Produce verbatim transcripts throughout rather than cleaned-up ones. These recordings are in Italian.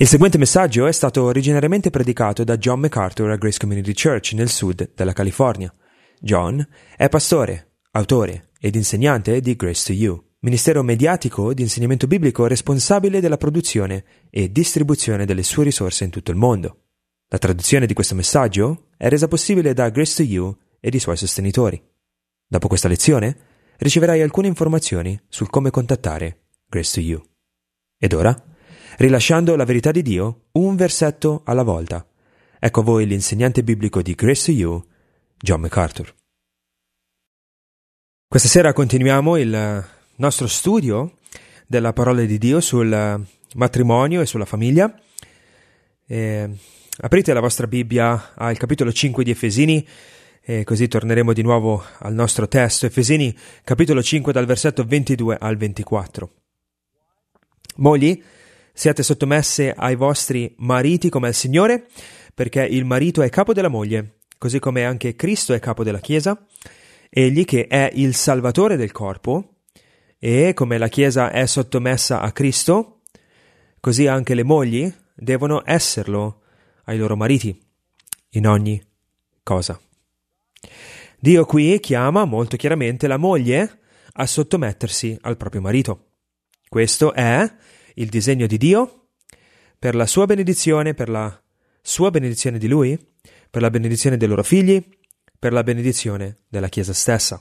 Il seguente messaggio è stato originariamente predicato da John MacArthur a Grace Community Church nel sud della California. John è pastore, autore ed insegnante di Grace to You, ministero mediatico di insegnamento biblico responsabile della produzione e distribuzione delle sue risorse in tutto il mondo. La traduzione di questo messaggio è resa possibile da Grace to You ed i suoi sostenitori. Dopo questa lezione riceverai alcune informazioni sul come contattare Grace to You. Ed ora, rilasciando la verità di Dio, un versetto alla volta. Ecco a voi l'insegnante biblico di Grace to You, John MacArthur. Questa sera continuiamo il nostro studio della parola di Dio sul matrimonio e sulla famiglia. E aprite la vostra Bibbia al capitolo cinque di Efesini e così torneremo di nuovo al nostro testo. Efesini capitolo cinque dal versetto ventidue al ventiquattro. Mogli, siate sottomesse ai vostri mariti come al Signore, perché il marito è capo della moglie, così come anche Cristo è capo della Chiesa, egli che è il Salvatore del corpo, e come la Chiesa è sottomessa a Cristo, così anche le mogli devono esserlo ai loro mariti, in ogni cosa. Dio qui chiama molto chiaramente la moglie a sottomettersi al proprio marito. Questo è il disegno di Dio per la sua benedizione, per la sua benedizione di Lui, per la benedizione dei loro figli, per la benedizione della Chiesa stessa.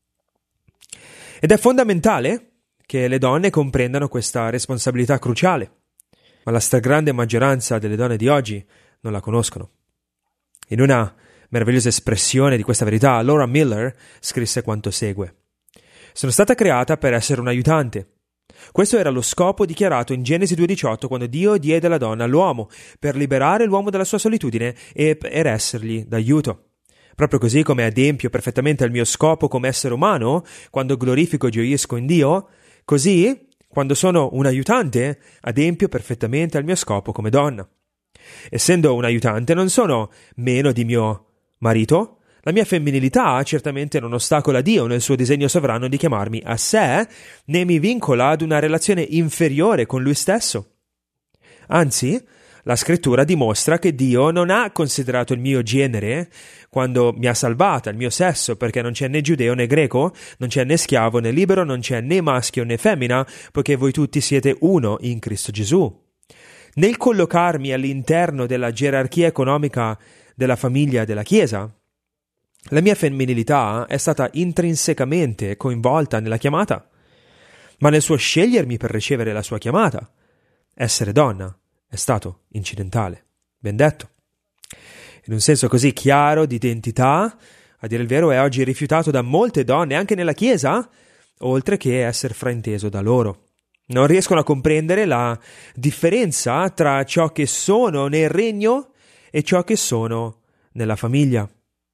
Ed è fondamentale che le donne comprendano questa responsabilità cruciale, ma la stragrande maggioranza delle donne di oggi non la conoscono. In una meravigliosa espressione di questa verità, Laura Miller scrisse quanto segue: «Sono stata creata per essere un aiutante. Questo era lo scopo dichiarato in Genesi due diciotto quando Dio diede la donna all'uomo, per liberare l'uomo dalla sua solitudine e per essergli d'aiuto. Proprio così come adempio perfettamente al mio scopo come essere umano, quando glorifico e gioisco in Dio, così, quando sono un aiutante, adempio perfettamente al mio scopo come donna. Essendo un aiutante non sono meno di mio marito. La mia femminilità certamente non ostacola Dio nel suo disegno sovrano di chiamarmi a sé, né mi vincola ad una relazione inferiore con Lui stesso. Anzi, la Scrittura dimostra che Dio non ha considerato il mio genere quando mi ha salvata, il mio sesso, perché non c'è né giudeo né greco, non c'è né schiavo né libero, non c'è né maschio né femmina, poiché voi tutti siete uno in Cristo Gesù. Nel collocarmi all'interno della gerarchia economica della famiglia della Chiesa, la mia femminilità è stata intrinsecamente coinvolta nella chiamata, ma nel suo scegliermi per ricevere la sua chiamata, essere donna è stato incidentale. Ben detto. In un senso così chiaro di identità, a dire il vero, è oggi rifiutato da molte donne, anche nella Chiesa, oltre che essere frainteso da loro. Non riescono a comprendere la differenza tra ciò che sono nel regno e ciò che sono nella famiglia.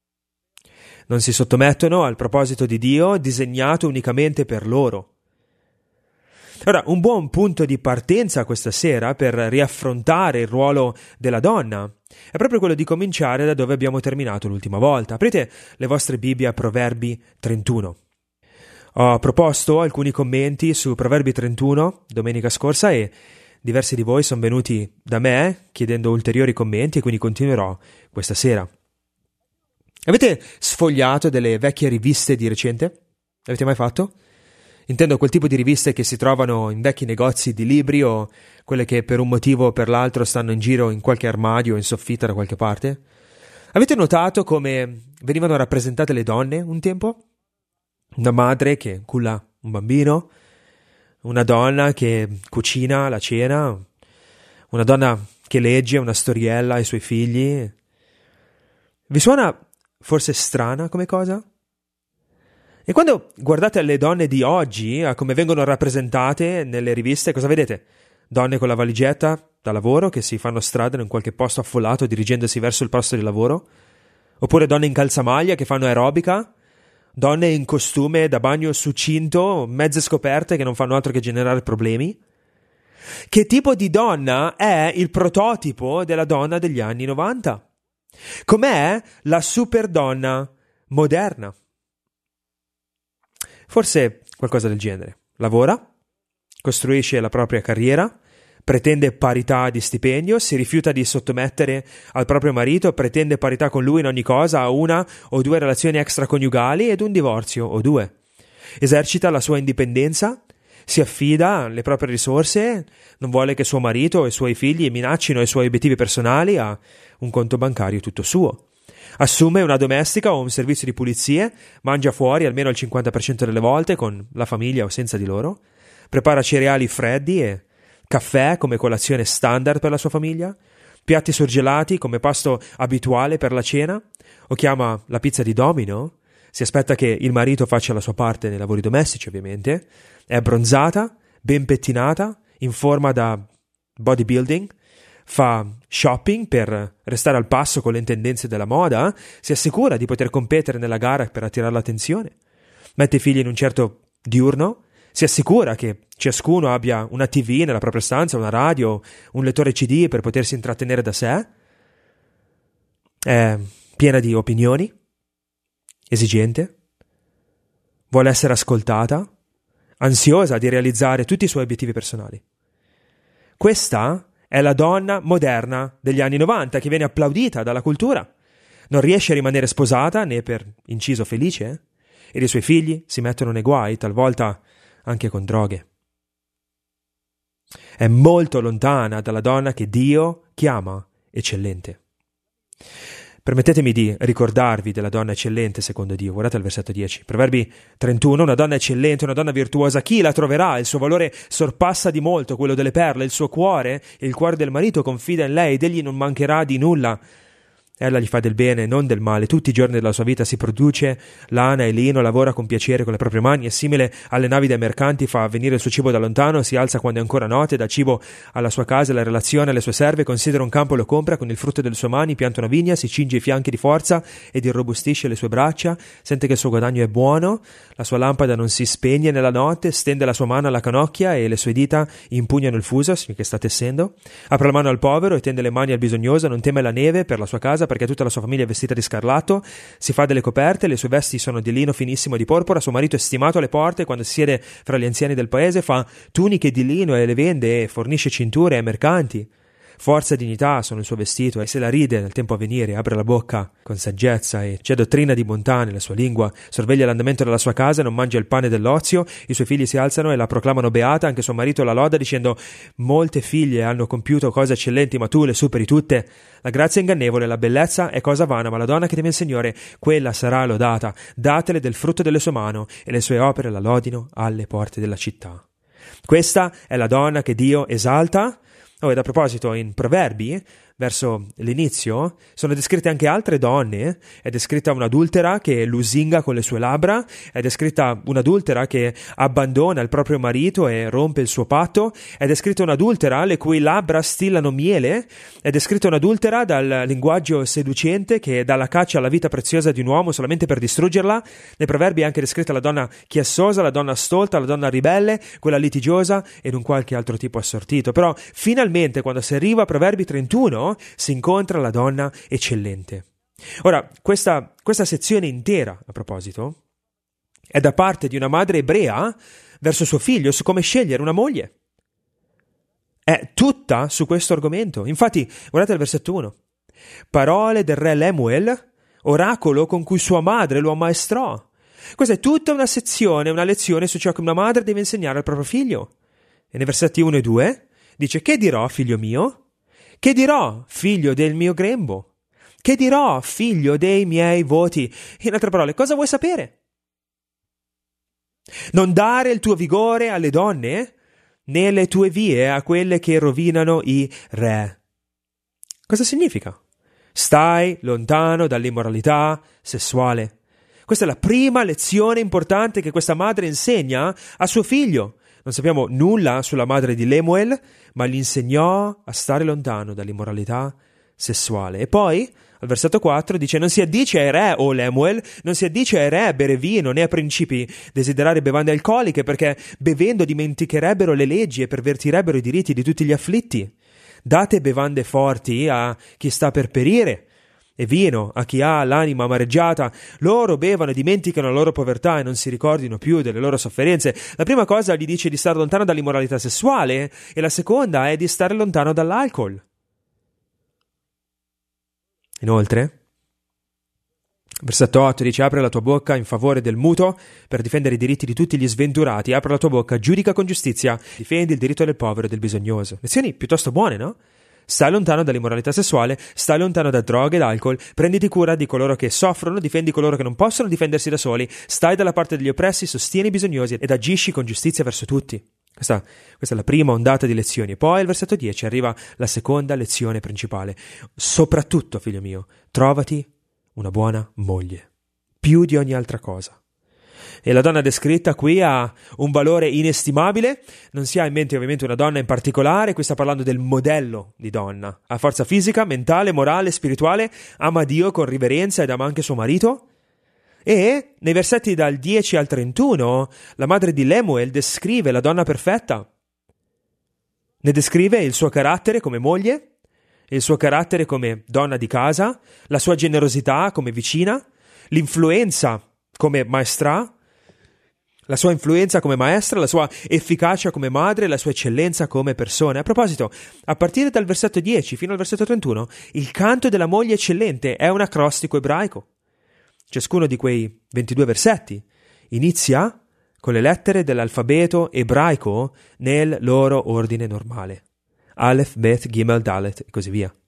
Non si sottomettono al proposito di Dio disegnato unicamente per loro. Ora, un buon punto di partenza questa sera per riaffrontare il ruolo della donna è proprio quello di cominciare da dove abbiamo terminato l'ultima volta. Aprite le vostre Bibbie a Proverbi trentuno. Ho proposto alcuni commenti su Proverbi trentuno domenica scorsa e diversi di voi sono venuti da me chiedendo ulteriori commenti e quindi continuerò questa sera. Avete sfogliato delle vecchie riviste di recente? L'avete mai fatto? Intendo quel tipo di riviste che si trovano in vecchi negozi di libri o quelle che per un motivo o per l'altro stanno in giro in qualche armadio o in soffitta da qualche parte. Avete notato come venivano rappresentate le donne un tempo? Una madre che culla un bambino, una donna che cucina la cena, una donna che legge una storiella ai suoi figli. Vi suona forse strana come cosa? E quando guardate alle donne di oggi, a come vengono rappresentate nelle riviste, cosa vedete? Donne con la valigetta da lavoro che si fanno strada in qualche posto affollato dirigendosi verso il posto di lavoro? Oppure donne in calzamaglia che fanno aerobica? Donne in costume da bagno succinto, mezze scoperte che non fanno altro che generare problemi? Che tipo di donna è il prototipo della donna degli anni novanta? Com'è la super donna moderna? Forse qualcosa del genere. Lavora, costruisce la propria carriera, pretende parità di stipendio, si rifiuta di sottomettere al proprio marito, pretende parità con lui in ogni cosa, ha una o due relazioni extraconiugali ed un divorzio o due. Esercita la sua indipendenza, si affida alle proprie risorse, non vuole che suo marito e i suoi figli minaccino i suoi obiettivi personali, ha un conto bancario tutto suo. Assume una domestica o un servizio di pulizie, mangia fuori almeno il cinquanta per cento delle volte con la famiglia o senza di loro, prepara cereali freddi e caffè come colazione standard per la sua famiglia, piatti surgelati come pasto abituale per la cena, o chiama la pizza di Domino, si aspetta che il marito faccia la sua parte nei lavori domestici ovviamente, è abbronzata, ben pettinata, in forma da bodybuilding, fa shopping per restare al passo con le tendenze della moda, si assicura di poter competere nella gara per attirare l'attenzione, mette i figli in un certo diurno, si assicura che ciascuno abbia una tivù nella propria stanza, una radio, un lettore C D per potersi intrattenere da sé, è piena di opinioni, esigente, vuole essere ascoltata, ansiosa di realizzare tutti i suoi obiettivi personali. Questa è la donna moderna degli anni novanta che viene applaudita dalla cultura. Non riesce a rimanere sposata né per inciso felice e i suoi figli si mettono nei guai, talvolta anche con droghe. È molto lontana dalla donna che Dio chiama eccellente. Permettetemi di ricordarvi della donna eccellente secondo Dio. Guardate il versetto dieci. Proverbi trentuno. Una donna eccellente, una donna virtuosa, chi la troverà? Il suo valore sorpassa di molto quello delle perle. Il suo cuore, il cuore del marito, confida in lei ed egli non mancherà di nulla. Ella gli fa del bene, non del male. Tutti i giorni della sua vita si produce lana e lino, lavora con piacere con le proprie mani, è simile alle navi dei mercanti, fa venire il suo cibo da lontano, si alza quando è ancora notte, dà cibo alla sua casa, la relazione alle sue serve, considera un campo e lo compra, con il frutto delle sue mani pianta una vigna, si cinge i fianchi di forza ed irrobustisce le sue braccia, sente che il suo guadagno è buono, la sua lampada non si spegne nella notte, stende la sua mano alla canocchia e le sue dita impugnano il fuso, che sta tessendo, apre la mano al povero e tende le mani al bisognoso, non teme la neve per la sua casa, perché tutta la sua famiglia è vestita di scarlatto, si fa delle coperte, le sue vesti sono di lino finissimo e di porpora, suo marito è stimato alle porte, quando si siede fra gli anziani del paese fa tuniche di lino e le vende e fornisce cinture ai mercanti. Forza e dignità sono il suo vestito e se la ride nel tempo a venire, apre la bocca con saggezza e c'è dottrina di bontà nella sua lingua, sorveglia l'andamento della sua casa, non mangia il pane dell'ozio, i suoi figli si alzano e la proclamano beata, anche suo marito la loda dicendo molte figlie hanno compiuto cose eccellenti ma tu le superi tutte. La grazia è ingannevole, la bellezza è cosa vana, ma la donna che teme il Signore, quella sarà lodata, datele del frutto delle sue mani e le sue opere la lodino alle porte della città. Questa è la donna che Dio esalta. Oh, ed a proposito, in Proverbi, verso l'inizio, sono descritte anche altre donne. È descritta un'adultera che lusinga con le sue labbra, è descritta un'adultera che abbandona il proprio marito e rompe il suo patto, è descritta un'adultera le cui labbra stillano miele, è descritta un'adultera dal linguaggio seducente che dà la caccia alla vita preziosa di un uomo solamente per distruggerla. Nei Proverbi è anche descritta la donna chiassosa, la donna stolta, la donna ribelle, quella litigiosa ed un qualche altro tipo assortito. Però finalmente quando si arriva a Proverbi trentuno si incontra la donna eccellente. Ora, questa, questa sezione intera, a proposito, è da parte di una madre ebrea verso suo figlio su come scegliere una moglie. È tutta su questo argomento. Infatti, guardate il versetto uno. Parole del re Lemuel, oracolo con cui sua madre lo ammaestrò. Questa è tutta una sezione, una lezione su ciò che una madre deve insegnare al proprio figlio. E nei versetti uno e due dice: che dirò, figlio mio? Che dirò, figlio del mio grembo? Che dirò, figlio dei miei voti? In altre parole, cosa vuoi sapere? Non dare il tuo vigore alle donne, né le tue vie a quelle che rovinano i re. Cosa significa? Stai lontano dall'immoralità sessuale. Questa è la prima lezione importante che questa madre insegna a suo figlio. Non sappiamo nulla sulla madre di Lemuel, ma gli insegnò a stare lontano dall'immoralità sessuale. E poi, al versetto quattro, dice: non si addice ai re, o Lemuel, non si addice ai re a bere vino, né a principi desiderare bevande alcoliche, perché bevendo dimenticherebbero le leggi e pervertirebbero i diritti di tutti gli afflitti. Date bevande forti a chi sta per perire, e vino a chi ha l'anima amareggiata. Loro bevono e dimenticano la loro povertà e non si ricordino più delle loro sofferenze. La prima cosa gli dice di stare lontano dall'immoralità sessuale e la seconda è di stare lontano dall'alcol. Inoltre, versetto otto dice: apre la tua bocca in favore del muto per difendere i diritti di tutti gli sventurati. Apre la tua bocca, giudica con giustizia, difendi il diritto del povero e del bisognoso. Lezioni piuttosto buone, no? Stai lontano dall'immoralità sessuale, stai lontano da droghe ed alcol, prenditi cura di coloro che soffrono, difendi coloro che non possono difendersi da soli, stai dalla parte degli oppressi, sostieni i bisognosi ed agisci con giustizia verso tutti. Questa, questa è la prima ondata di lezioni. Poi al versetto dieci arriva la seconda lezione principale. Soprattutto, figlio mio, trovati una buona moglie, più di ogni altra cosa. E la donna descritta qui ha un valore inestimabile. Non si ha in mente ovviamente una donna in particolare, qui sta parlando del modello di donna. Ha forza fisica, mentale, morale, spirituale, ama Dio con riverenza ed ama anche suo marito. E nei versetti dal dieci al trentuno la madre di Lemuel descrive la donna perfetta. Ne descrive il suo carattere come moglie, il suo carattere come donna di casa, la sua generosità come vicina, l'influenza come maestra, la sua influenza come maestra, la sua efficacia come madre, la sua eccellenza come persona. A proposito, a partire dal versetto dieci fino al versetto trentuno, il canto della moglie eccellente è un acrostico ebraico. Ciascuno di quei ventidue versetti inizia con le lettere dell'alfabeto ebraico nel loro ordine normale. Aleph, Bet, Gimel, Dalet e così via.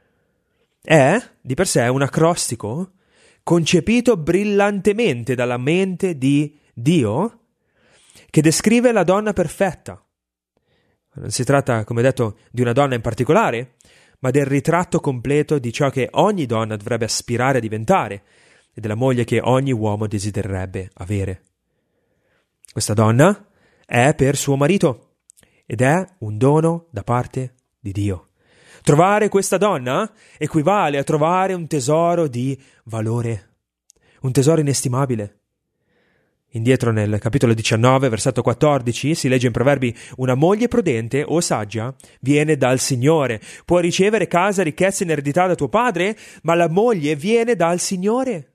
È, di per sé, un acrostico concepito brillantemente dalla mente di Dio, che descrive la donna perfetta. Non si tratta, come detto, di una donna in particolare, ma del ritratto completo di ciò che ogni donna dovrebbe aspirare a diventare e della moglie che ogni uomo desidererebbe avere. Questa donna è per suo marito ed è un dono da parte di Dio. Trovare questa donna equivale a trovare un tesoro di valore, un tesoro inestimabile. Indietro nel capitolo diciannove, versetto quattordici, si legge in Proverbi: una moglie prudente o saggia viene dal Signore. Può ricevere casa, ricchezza in eredità da tuo padre, ma la moglie viene dal Signore.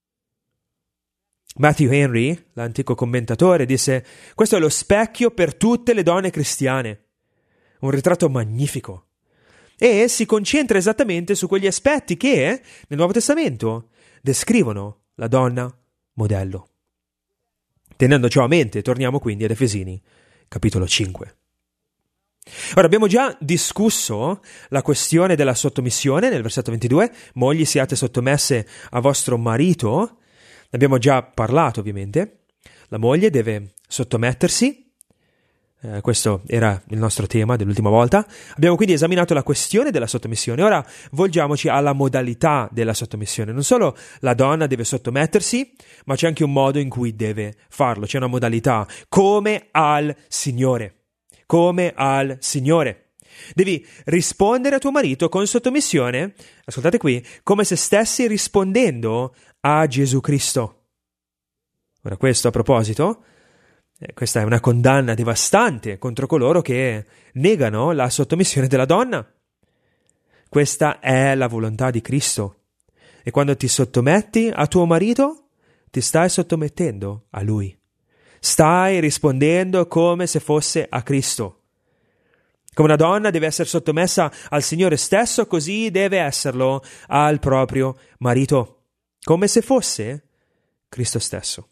Matthew Henry, l'antico commentatore, disse: questo è lo specchio per tutte le donne cristiane. Un ritratto magnifico. E si concentra esattamente su quegli aspetti che, nel Nuovo Testamento, descrivono la donna modello. Tenendo ciò a mente, torniamo quindi ad Efesini, capitolo cinque. Ora, abbiamo già discusso la questione della sottomissione nel versetto ventidue. Mogli, siate sottomesse a vostro marito. Ne abbiamo già parlato, ovviamente. La moglie deve sottomettersi. Eh, questo era il nostro tema dell'ultima volta. Abbiamo quindi esaminato la questione della sottomissione. Ora volgiamoci alla modalità della sottomissione. Non solo la donna deve sottomettersi, ma c'è anche un modo in cui deve farlo. C'è una modalità, come al Signore. Come al Signore. Devi rispondere a tuo marito con sottomissione, ascoltate qui, come se stessi rispondendo a Gesù Cristo. Ora, questo a proposito, eh, questa è una condanna devastante contro coloro che negano la sottomissione della donna. Questa è la volontà di Cristo. E quando ti sottometti a tuo marito, ti stai sottomettendo a Lui. Stai rispondendo come se fosse a Cristo. Come una donna deve essere sottomessa al Signore stesso, così deve esserlo al proprio marito, come se fosse Cristo stesso.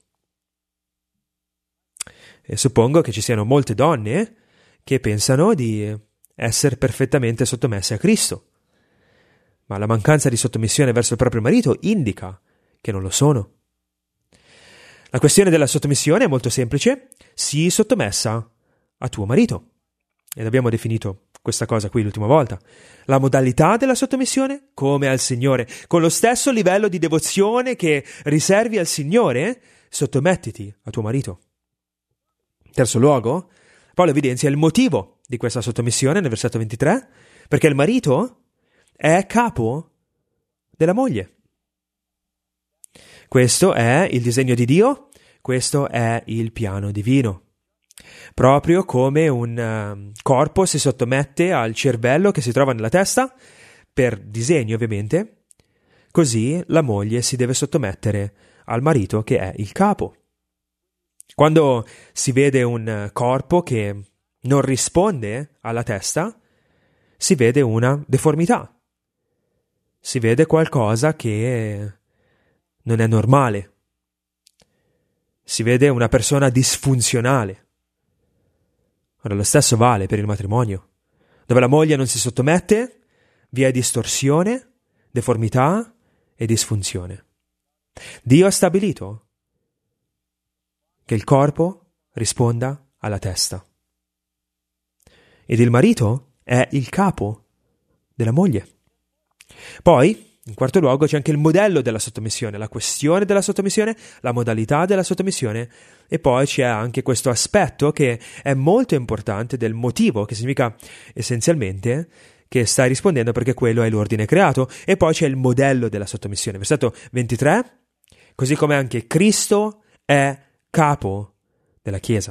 E suppongo che ci siano molte donne che pensano di essere perfettamente sottomesse a Cristo, ma la mancanza di sottomissione verso il proprio marito indica che non lo sono. La questione della sottomissione è molto semplice: sii sottomessa a tuo marito. Ed abbiamo definito questa cosa qui l'ultima volta. La modalità della sottomissione, come al Signore. Con lo stesso livello di devozione che riservi al Signore, sottomettiti a tuo marito. In terzo luogo, Paolo evidenzia il motivo di questa sottomissione nel versetto ventitré, perché il marito è capo della moglie. Questo è il disegno di Dio, questo è il piano divino. Proprio come un uh, corpo si sottomette al cervello che si trova nella testa, per disegno ovviamente, così la moglie si deve sottomettere al marito che è il capo. Quando si vede un corpo che non risponde alla testa, si vede una deformità. Si vede qualcosa che non è normale. Si vede una persona disfunzionale. Ora, lo stesso vale per il matrimonio. Dove la moglie non si sottomette, vi è distorsione, deformità e disfunzione. Dio ha stabilito che il corpo risponda alla testa. Ed il marito è il capo della moglie. Poi, in quarto luogo, c'è anche il modello della sottomissione, la questione della sottomissione, la modalità della sottomissione, e poi c'è anche questo aspetto che è molto importante del motivo, che significa essenzialmente che stai rispondendo perché quello è l'ordine creato, e poi c'è il modello della sottomissione. Versetto ventitré, così come anche Cristo è capo della Chiesa.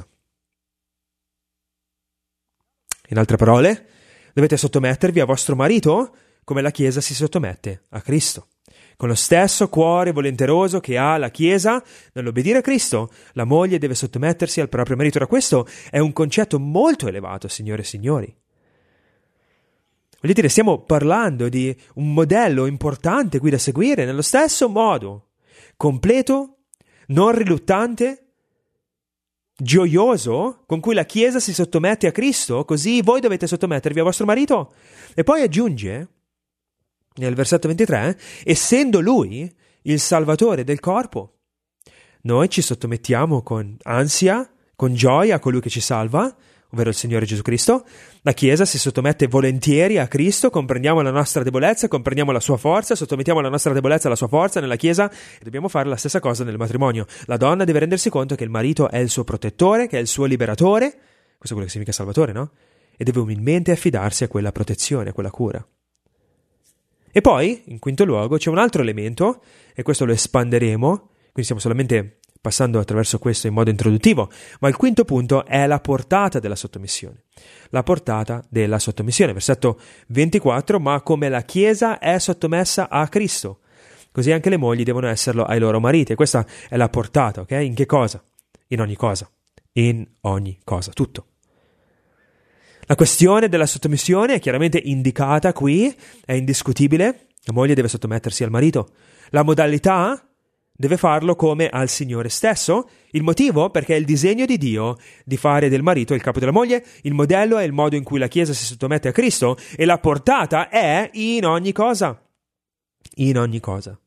In altre parole, dovete sottomettervi a vostro marito come la Chiesa si sottomette a Cristo. Con lo stesso cuore volenteroso che ha la Chiesa nell'obbedire a Cristo, la moglie deve sottomettersi al proprio marito. Ora, questo è un concetto molto elevato, signore e signori. Voglio dire, stiamo parlando di un modello importante qui da seguire nello stesso modo, completo, non riluttante, gioioso, con cui la Chiesa si sottomette a Cristo, così voi dovete sottomettervi a vostro marito. E poi aggiunge, nel versetto ventitré, essendo Lui il Salvatore del corpo, noi ci sottomettiamo con ansia, con gioia a colui che ci salva, ovvero il Signore Gesù Cristo. La Chiesa si sottomette volentieri a Cristo, comprendiamo la nostra debolezza, comprendiamo la sua forza, sottomettiamo la nostra debolezza alla sua forza nella Chiesa, e dobbiamo fare la stessa cosa nel matrimonio. La donna deve rendersi conto che il marito è il suo protettore, che è il suo liberatore, questo è quello che significa salvatore, no? E deve umilmente affidarsi a quella protezione, a quella cura. E poi, in quinto luogo, c'è un altro elemento, e questo lo espanderemo, quindi stiamo solamente passando attraverso questo in modo introduttivo, ma il quinto punto è la portata della sottomissione. La portata della sottomissione, versetto ventiquattro, ma come la Chiesa è sottomessa a Cristo, così anche le mogli devono esserlo ai loro mariti. E questa è la portata, ok? In che cosa? In ogni cosa. In ogni cosa, tutto. La questione della sottomissione è chiaramente indicata qui, è indiscutibile, la moglie deve sottomettersi al marito. La modalità deve farlo come al Signore stesso. Il motivo? Perché è il disegno di Dio di fare del marito il capo della moglie, il modello è il modo in cui la Chiesa si sottomette a Cristo, e la portata è in ogni cosa. In ogni cosa.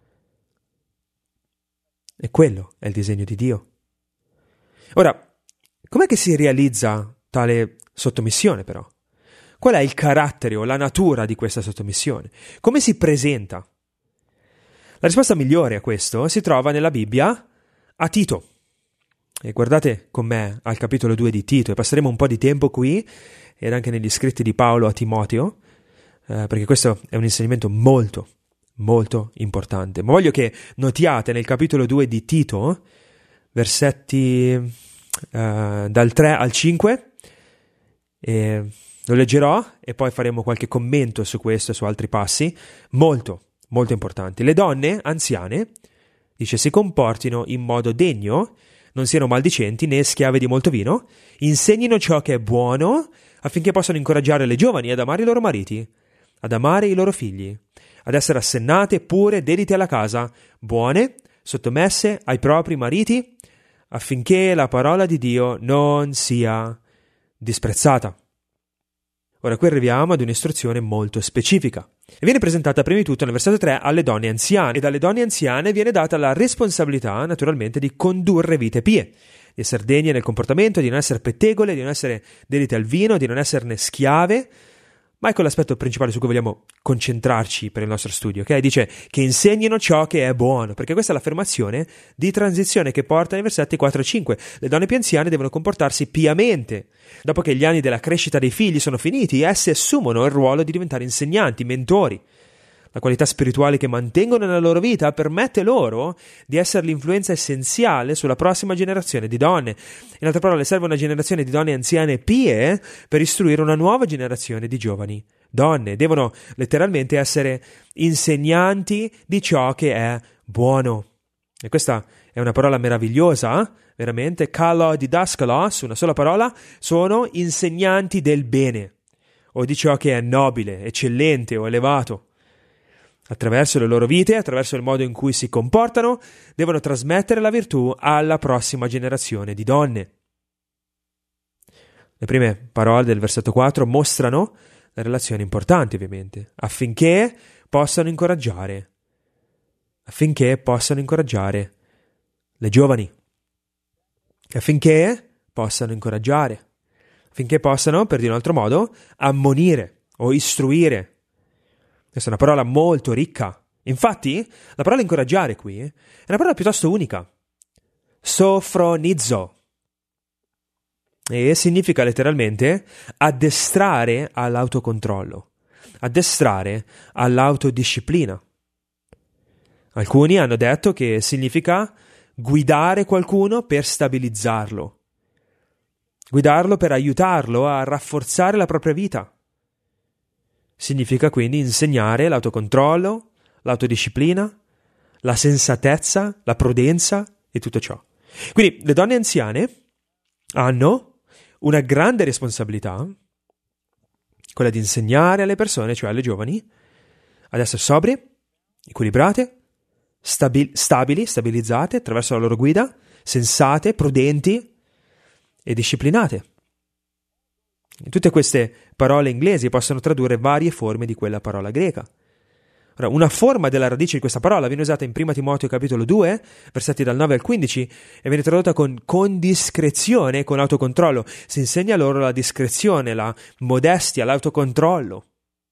E quello è il disegno di Dio. Ora, com'è che si realizza tale sottomissione però? Qual è il carattere o la natura di questa sottomissione? Come si presenta? La risposta migliore a questo si trova nella Bibbia a Tito. E guardate con me al capitolo due di Tito, e passeremo un po' di tempo qui ed anche negli scritti di Paolo a Timoteo, eh, perché questo è un insegnamento molto, molto importante. Ma voglio che notiate nel capitolo due di Tito, versetti eh, dal tre al cinque, e lo leggerò e poi faremo qualche commento su questo e su altri passi, molto, molto importanti. Le donne anziane, dice, si comportino in modo degno, non siano maldicenti né schiave di molto vino, insegnino ciò che è buono affinché possano incoraggiare le giovani ad amare i loro mariti, ad amare i loro figli, ad essere assennate, pure, dedite alla casa, buone, sottomesse ai propri mariti, affinché la parola di Dio non sia disprezzata. Ora qui arriviamo ad un'istruzione molto specifica. E viene presentata prima di tutto nel versetto tre alle donne anziane, ed alle donne anziane viene data la responsabilità naturalmente di condurre vite pie, di essere degne nel comportamento, di non essere pettegole, di non essere dedite al vino, di non esserne schiave. Ma ecco l'aspetto principale su cui vogliamo concentrarci per il nostro studio, ok? Dice che insegnino ciò che è buono, perché questa è l'affermazione di transizione che porta nei versetti quattro e cinque. Le donne più anziane devono comportarsi piamente. Dopo che gli anni della crescita dei figli sono finiti, esse assumono il ruolo di diventare insegnanti, mentori. La qualità spirituale che mantengono nella loro vita permette loro di essere l'influenza essenziale sulla prossima generazione di donne. In altre parole, serve una generazione di donne anziane pie per istruire una nuova generazione di giovani donne, devono letteralmente essere insegnanti di ciò che è buono. E questa è una parola meravigliosa, eh? Veramente, kalo didaskalos, una sola parola, sono insegnanti del bene, o di ciò che è nobile, eccellente o elevato. Attraverso le loro vite, attraverso il modo in cui si comportano, devono trasmettere la virtù alla prossima generazione di donne. Le prime parole del versetto quattro mostrano le relazioni importanti, ovviamente, affinché possano incoraggiare, affinché possano incoraggiare le giovani, affinché possano incoraggiare, affinché possano, per dire in un altro modo, ammonire o istruire. Questa è una parola molto ricca. Infatti, la parola incoraggiare qui è una parola piuttosto unica. Sofronizzo. E significa letteralmente addestrare all'autocontrollo, addestrare all'autodisciplina. Alcuni hanno detto che significa guidare qualcuno per stabilizzarlo, guidarlo per aiutarlo a rafforzare la propria vita. Significa quindi insegnare l'autocontrollo, l'autodisciplina, la sensatezza, la prudenza e tutto ciò. Quindi le donne anziane hanno una grande responsabilità, quella di insegnare alle persone, cioè alle giovani, ad essere sobrie, equilibrate, stabi- stabili, stabilizzate attraverso la loro guida, sensate, prudenti e disciplinate. Tutte queste parole inglesi possono tradurre varie forme di quella parola greca. Ora, una forma della radice di questa parola viene usata in primo Timoteo capitolo due, versetti dal nove al quindici, e viene tradotta con con discrezione e con autocontrollo. Si insegna loro la discrezione, la modestia, l'autocontrollo.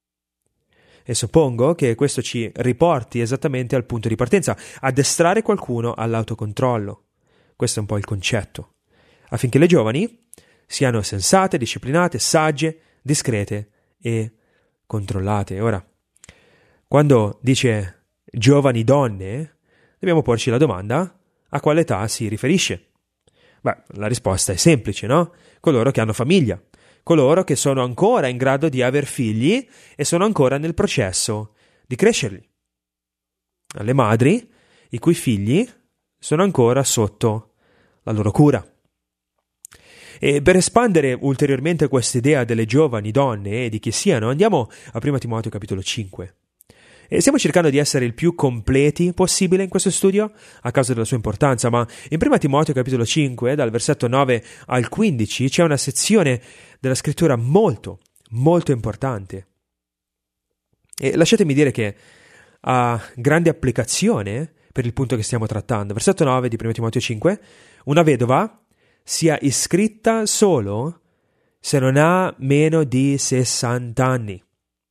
E suppongo che questo ci riporti esattamente al punto di partenza, addestrare qualcuno all'autocontrollo. Questo è un po' il concetto. Affinché le giovani siano sensate, disciplinate, sagge, discrete e controllate. Ora, quando dice giovani donne, dobbiamo porci la domanda: a quale età si riferisce? Beh, la risposta è semplice, no? Coloro che hanno famiglia, coloro che sono ancora in grado di aver figli e sono ancora nel processo di crescerli. Alle madri i cui figli sono ancora sotto la loro cura. E per espandere ulteriormente questa idea delle giovani donne e di chi siano, andiamo a primo Timoteo capitolo cinque. E stiamo cercando di essere il più completi possibile in questo studio, a causa della sua importanza, ma in primo Timoteo capitolo cinque, dal versetto nove al quindici, c'è una sezione della scrittura molto, molto importante. E lasciatemi dire che ha grande applicazione per il punto che stiamo trattando. Versetto nove di primo Timoteo cinque: una vedova sia iscritta solo se non ha meno di sessanta anni.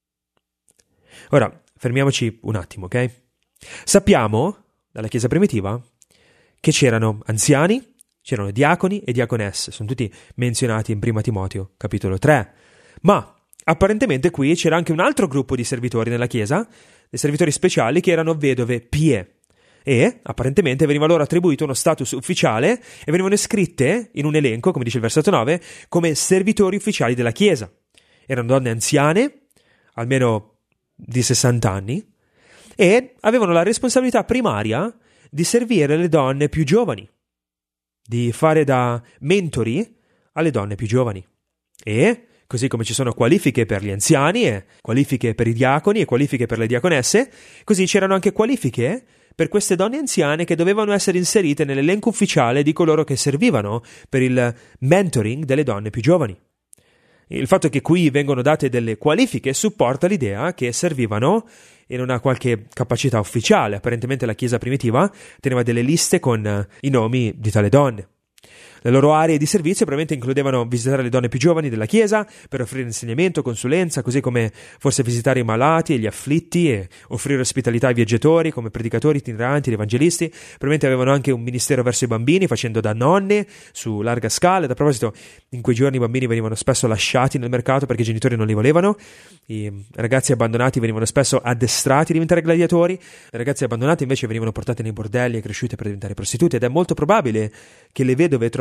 Ora, fermiamoci un attimo, ok? Sappiamo, dalla Chiesa primitiva, che c'erano anziani, c'erano diaconi e diaconesse, sono tutti menzionati in primo Timoteo, capitolo tre. Ma, apparentemente qui c'era anche un altro gruppo di servitori nella Chiesa, dei servitori speciali che erano vedove pie. E, apparentemente, veniva loro attribuito uno status ufficiale e venivano iscritte in un elenco, come dice il versetto nove, come servitori ufficiali della Chiesa. Erano donne anziane, almeno di sessanta anni, e avevano la responsabilità primaria di servire le donne più giovani, di fare da mentori alle donne più giovani. E, così come ci sono qualifiche per gli anziani, e qualifiche per i diaconi e qualifiche per le diaconesse, così c'erano anche qualifiche per queste donne anziane che dovevano essere inserite nell'elenco ufficiale di coloro che servivano per il mentoring delle donne più giovani. Il fatto che qui vengono date delle qualifiche supporta l'idea che servivano in una qualche capacità ufficiale. Apparentemente la Chiesa primitiva teneva delle liste con i nomi di tale donne. Le loro aree di servizio probabilmente includevano visitare le donne più giovani della Chiesa per offrire insegnamento, consulenza, così come forse visitare i malati e gli afflitti e offrire ospitalità ai viaggiatori come predicatori itineranti ed evangelisti. Probabilmente avevano anche un ministero verso i bambini, facendo da nonne su larga scala. A proposito, in quei giorni i bambini venivano spesso lasciati nel mercato perché i genitori non li volevano. I ragazzi abbandonati venivano spesso addestrati a diventare gladiatori. Le ragazze abbandonate invece venivano portate nei bordelli e cresciute per diventare prostitute, ed è molto probabile che le vedove trovassero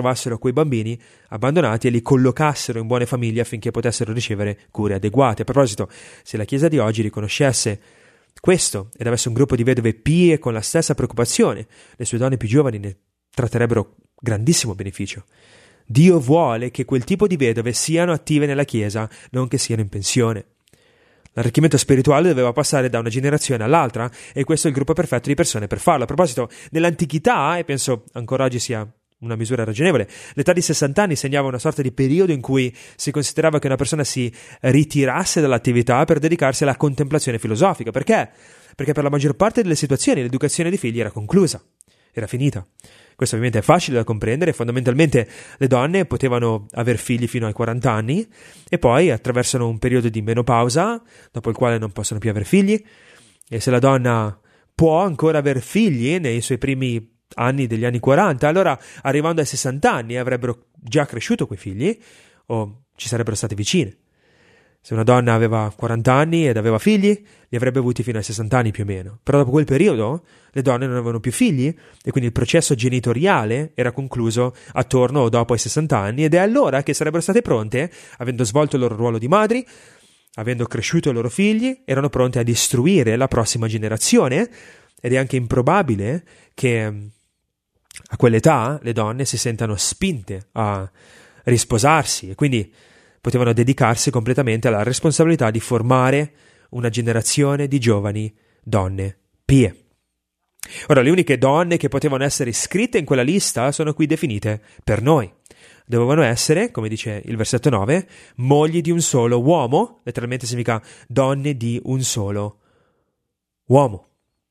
ritrovassero quei bambini abbandonati e li collocassero in buone famiglie affinché potessero ricevere cure adeguate. A proposito, se la Chiesa di oggi riconoscesse questo ed avesse un gruppo di vedove pie con la stessa preoccupazione, le sue donne più giovani ne tratterebbero grandissimo beneficio. Dio vuole che quel tipo di vedove siano attive nella Chiesa, non che siano in pensione. L'arricchimento spirituale doveva passare da una generazione all'altra e questo è il gruppo perfetto di persone per farlo. A proposito, nell'antichità, e penso ancora oggi sia una misura ragionevole, l'età di sessanta anni segnava una sorta di periodo in cui si considerava che una persona si ritirasse dall'attività per dedicarsi alla contemplazione filosofica. Perché? Perché per la maggior parte delle situazioni l'educazione dei figli era conclusa, era finita. Questo ovviamente è facile da comprendere. Fondamentalmente le donne potevano aver figli fino ai quaranta anni e poi attraversano un periodo di menopausa dopo il quale non possono più avere figli, e se la donna può ancora aver figli nei suoi primi anni degli anni quaranta, allora arrivando ai sessanta anni avrebbero già cresciuto quei figli o ci sarebbero state vicine. Se una donna aveva quaranta anni ed aveva figli, li avrebbe avuti fino ai sessanta anni più o meno. Però dopo quel periodo le donne non avevano più figli e quindi il processo genitoriale era concluso attorno o dopo ai sessanta anni, ed è allora che sarebbero state pronte, avendo svolto il loro ruolo di madri, avendo cresciuto i loro figli, erano pronte ad istruire la prossima generazione, ed è anche improbabile che a quell'età le donne si sentano spinte a risposarsi e quindi potevano dedicarsi completamente alla responsabilità di formare una generazione di giovani donne pie. Ora, le uniche donne che potevano essere iscritte in quella lista sono qui definite per noi. Dovevano essere, come dice il versetto nove, mogli di un solo uomo, letteralmente significa donne di un solo uomo.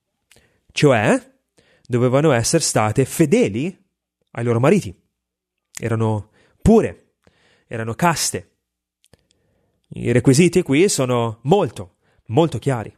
Cioè, dovevano essere state fedeli ai loro mariti. Erano pure, erano caste. I requisiti qui sono molto, molto chiari.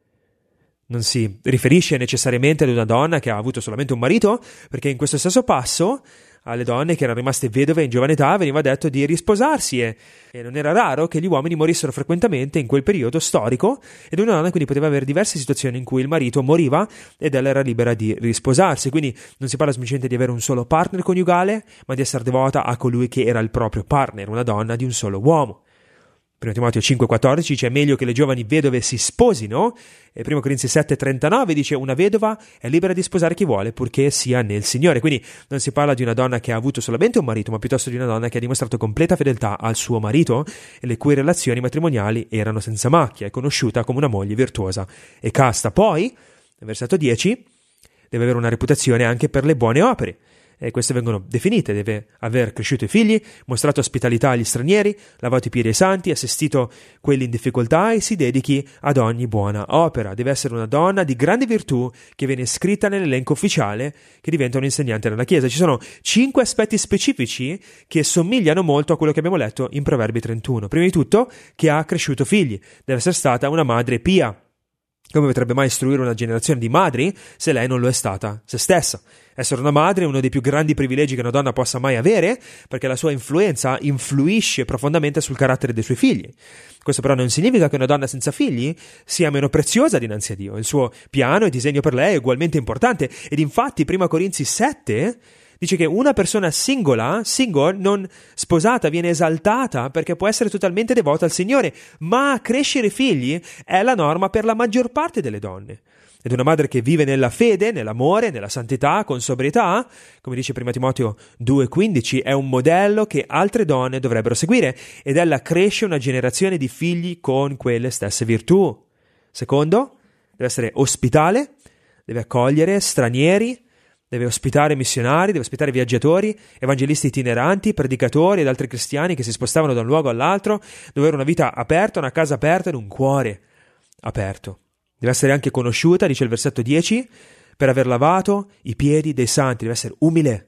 Non si riferisce necessariamente ad una donna che ha avuto solamente un marito, perché in questo stesso passo alle donne che erano rimaste vedove in giovane età veniva detto di risposarsi e, e non era raro che gli uomini morissero frequentemente in quel periodo storico, ed una donna quindi poteva avere diverse situazioni in cui il marito moriva ed ella era libera di risposarsi. Quindi non si parla semplicemente di avere un solo partner coniugale, ma di essere devota a colui che era il proprio partner, una donna di un solo uomo. primo Timoteo cinque quattordici dice: è meglio che le giovani vedove si sposino, e primo Corinzi sette trentanove dice: una vedova è libera di sposare chi vuole purché sia nel Signore. Quindi non si parla di una donna che ha avuto solamente un marito, ma piuttosto di una donna che ha dimostrato completa fedeltà al suo marito e le cui relazioni matrimoniali erano senza macchia, è conosciuta come una moglie virtuosa e casta. Poi, nel versetto dieci, deve avere una reputazione anche per le buone opere. E queste vengono definite: deve aver cresciuto i figli, mostrato ospitalità agli stranieri, lavato i piedi ai santi, assistito quelli in difficoltà e si dedichi ad ogni buona opera. Deve essere una donna di grande virtù che viene iscritta nell'elenco ufficiale, che diventa un insegnante nella Chiesa. Ci sono cinque aspetti specifici che somigliano molto a quello che abbiamo letto in Proverbi trentuno. Prima di tutto, che ha cresciuto figli, deve essere stata una madre pia. Come potrebbe mai istruire una generazione di madri se lei non lo è stata se stessa? Essere una madre è uno dei più grandi privilegi che una donna possa mai avere, perché la sua influenza influisce profondamente sul carattere dei suoi figli. Questo però non significa che una donna senza figli sia meno preziosa dinanzi a Dio. Il suo piano e disegno per lei è ugualmente importante, ed infatti primo Corinzi sette dice che una persona singola, single, non sposata, viene esaltata perché può essere totalmente devota al Signore, ma crescere figli è la norma per la maggior parte delle donne. Ed una madre che vive nella fede, nell'amore, nella santità, con sobrietà, come dice primo Timoteo due quindici, è un modello che altre donne dovrebbero seguire, ed ella cresce una generazione di figli con quelle stesse virtù. Secondo, deve essere ospitale, deve accogliere stranieri, deve ospitare missionari, deve ospitare viaggiatori, evangelisti itineranti, predicatori ed altri cristiani che si spostavano da un luogo all'altro. Deve avere una vita aperta, una casa aperta ed un cuore aperto. Deve essere anche conosciuta, dice il versetto dieci, per aver lavato i piedi dei santi. Deve essere umile.